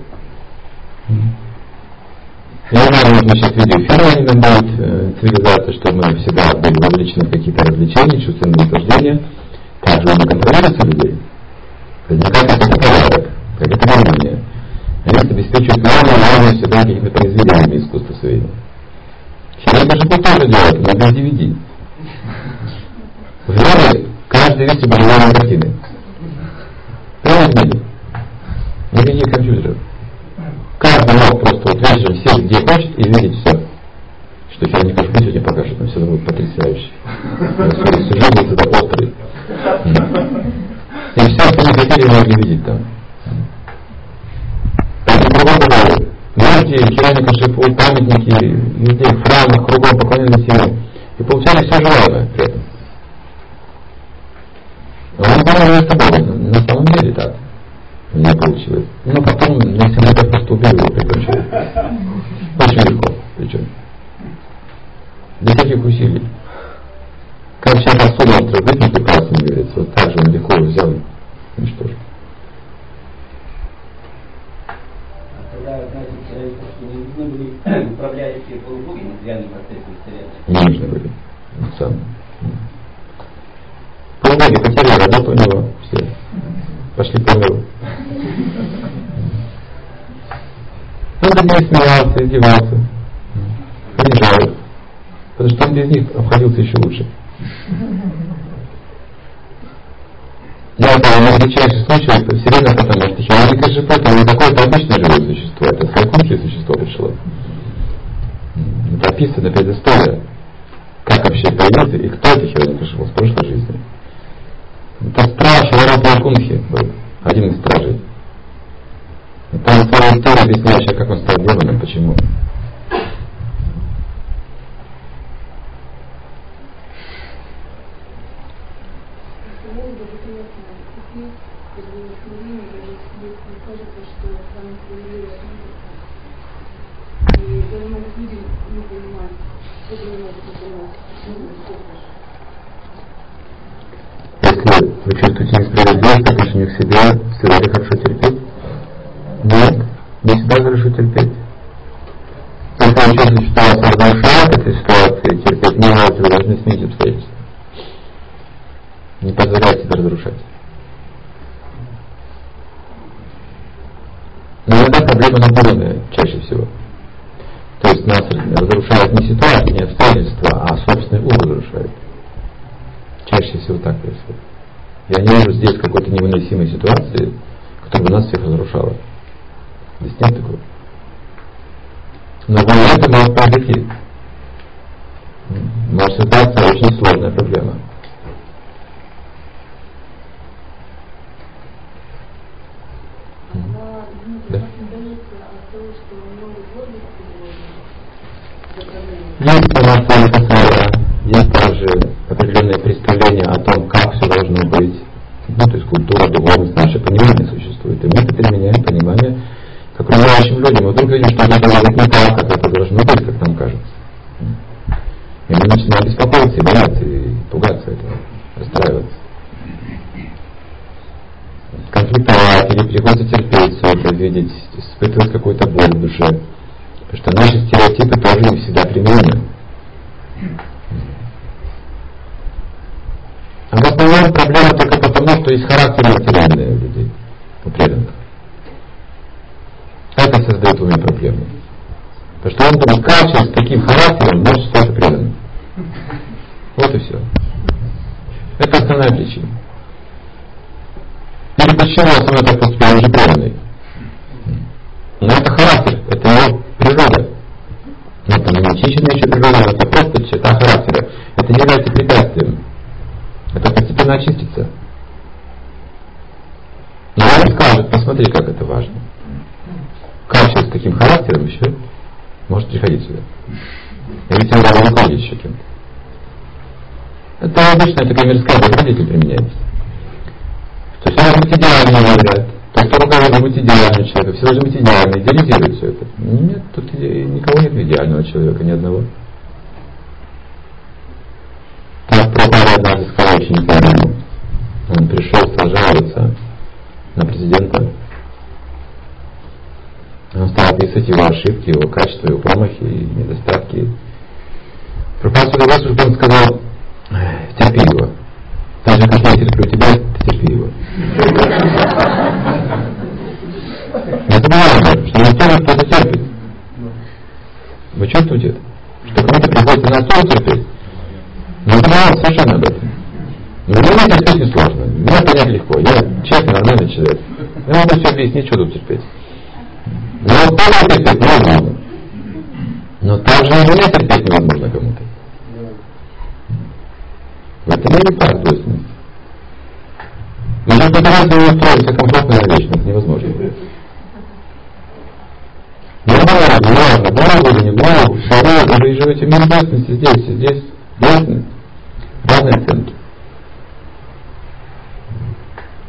Я знаю, нужно сейчас видеоэфиры, они нам дают цивилизацию, чтобы мы всегда были вовлечены в какие-то развлечения, чувственные наслаждения. Также не контролируются людей. Возникает какой-то порядок, какая-то гармония. Они обеспечивают нормальную всегда какими-то произведениями искусства своими. Хираньякашипу тоже делает, но без DVD. В мире каждый вид себе новые картины. Прямо в мире. Никаких компьютеров. Каждый мог просто вот вечером сесть где хочет и видеть все. Что Хираньякашипу сегодня покажет, но все равно будет потрясающе. Сюжет будет это острый. И все, что мы хотели, могли видеть там. Поэтому кругом бывает. Можете Хираньякашипу, памятники, везде, в храмах, кругом поклонялись ему. И получали все желаемое при этом. Он был это было. На самом деле так. У меня получилось. Но потом, если надо, просто убил его, прикончил. Очень легко. Причем. Без всяких усилий. Как человек отсюда острый вытянутый пальцем говорится, вот так же он легко его взял и уничтожил. Тогда, знаете, человеку, что не нужны были управляющие полубоги материальным процессом Вселенной. Не нужны были. Сам. Полубоги потеряли работу у него. Все. Пошли по миру. Он над ними смеялся, издевался. Понижал их. Потому что он без них обходился еще лучше. Я это редчайший случай, это Вселенная потому что человек же поэтому не какое-то обычное живое существо, это святое существо пришло. Это описано предыстория, как вообще появился и кто это Хирonyакашипу в прошлой жизни. Это страж Варапакунхи был, один из стражей. И там своя история, объясняющая, как он стал демоном, почему. Если вы чувствуете несправедливость по отношению к себе, всегда ли хорошо терпеть? Нет, не всегда хорошо терпеть. Если вы чувствуете, что вас разрушает эта ситуация, терпеть не можете, вы должны сменить обстоятельства. Не позволяйте себе разрушать. Но иногда проблема надуманная чаще всего. То есть нас разрушает не ситуация, не обстоятельства, а собственный ум разрушает. Чаще всего так происходит. Я не вижу здесь какой-то невыносимой ситуации, которая бы нас всех разрушала. Здесь нет такого. Но это может произойти. Может создаться очень сложная проблема. Да. Есть информация касаемо, есть также определенные представления о том, как все должно быть. Ну, то есть культура, духовность, наше понимание существует. И мы это применяем, понимание к окружающим людям. Мы вдруг видим, что это должно быть не так, как это должно быть, как нам кажется. И мы начинаем беспокоиться, и бояться, и пугаться этого, расстраиваться. Конфликтовать или приходится терпеть все это, видеть, испытывать какую-то боль в душе. Потому что наши стереотипы тоже не всегда применимы. А в основном проблема только потому, что есть характер материальный у людей, у преданных. Это создает у меня проблему. Потому что он думает, как с таким характером может стать преданным. Вот и все. Это основная причина. Или почему он со мной так поступил, он же преданный. Но это характер, это его природа. Но это не очищенная еще природа, это просто черта характера. Это не является препятствием. Это постепенно очистится. Но он скажет, посмотри, как это важно. Как человек с таким характером еще может приходить сюда. Или тем более руководить еще кем-то. Это обычно такая мирская добродетель применяется. То есть он должен быть идеальным, говорят. Тот, кто руководит, быть идеальным человеком. Все должны быть идеальны, идеализируют все это. Нет, тут никого нет идеального человека, ни одного. Так Прабхупада однажды сказал ученику. Он пришел, стал жаловаться на президента. Он стал описывать его ошибки, его качества, его промахи и недостатки. Прабхупада он сказал, терпи его. Так же, как я терплю тебя, ты терпи его. Это важно, что никто кто-то терпит. Вы чувствуете это? Что кому-то приходится на стол терпеть. Но это мало совершенно об этом. Но мне терпеть не сложно. Меня понять легко. Я честный, нормальный человек. Я могу все объяснить, что тут терпеть. Но кому-то терпеть невозможно. Но также и меня терпеть невозможно кому-то. В этом и не так, то есть. Можно постараться не устроиться комфортно и вечно, это невозможно. Не важно, голову или не голову, все равно вы живете в мире ясности, здесь ясность, разные оценки.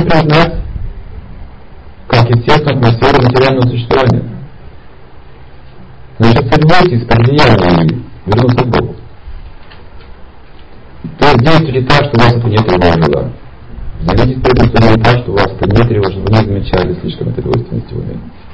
признать как естественную атмосферу материального существования. Значит, выйти из-под влияния и вернуться к Богу. То есть действуйте так, что вас это не тревожило. Займитесь преданностью так, что вас это не тревожило, вы не замечали слишком этой двойственности в уме.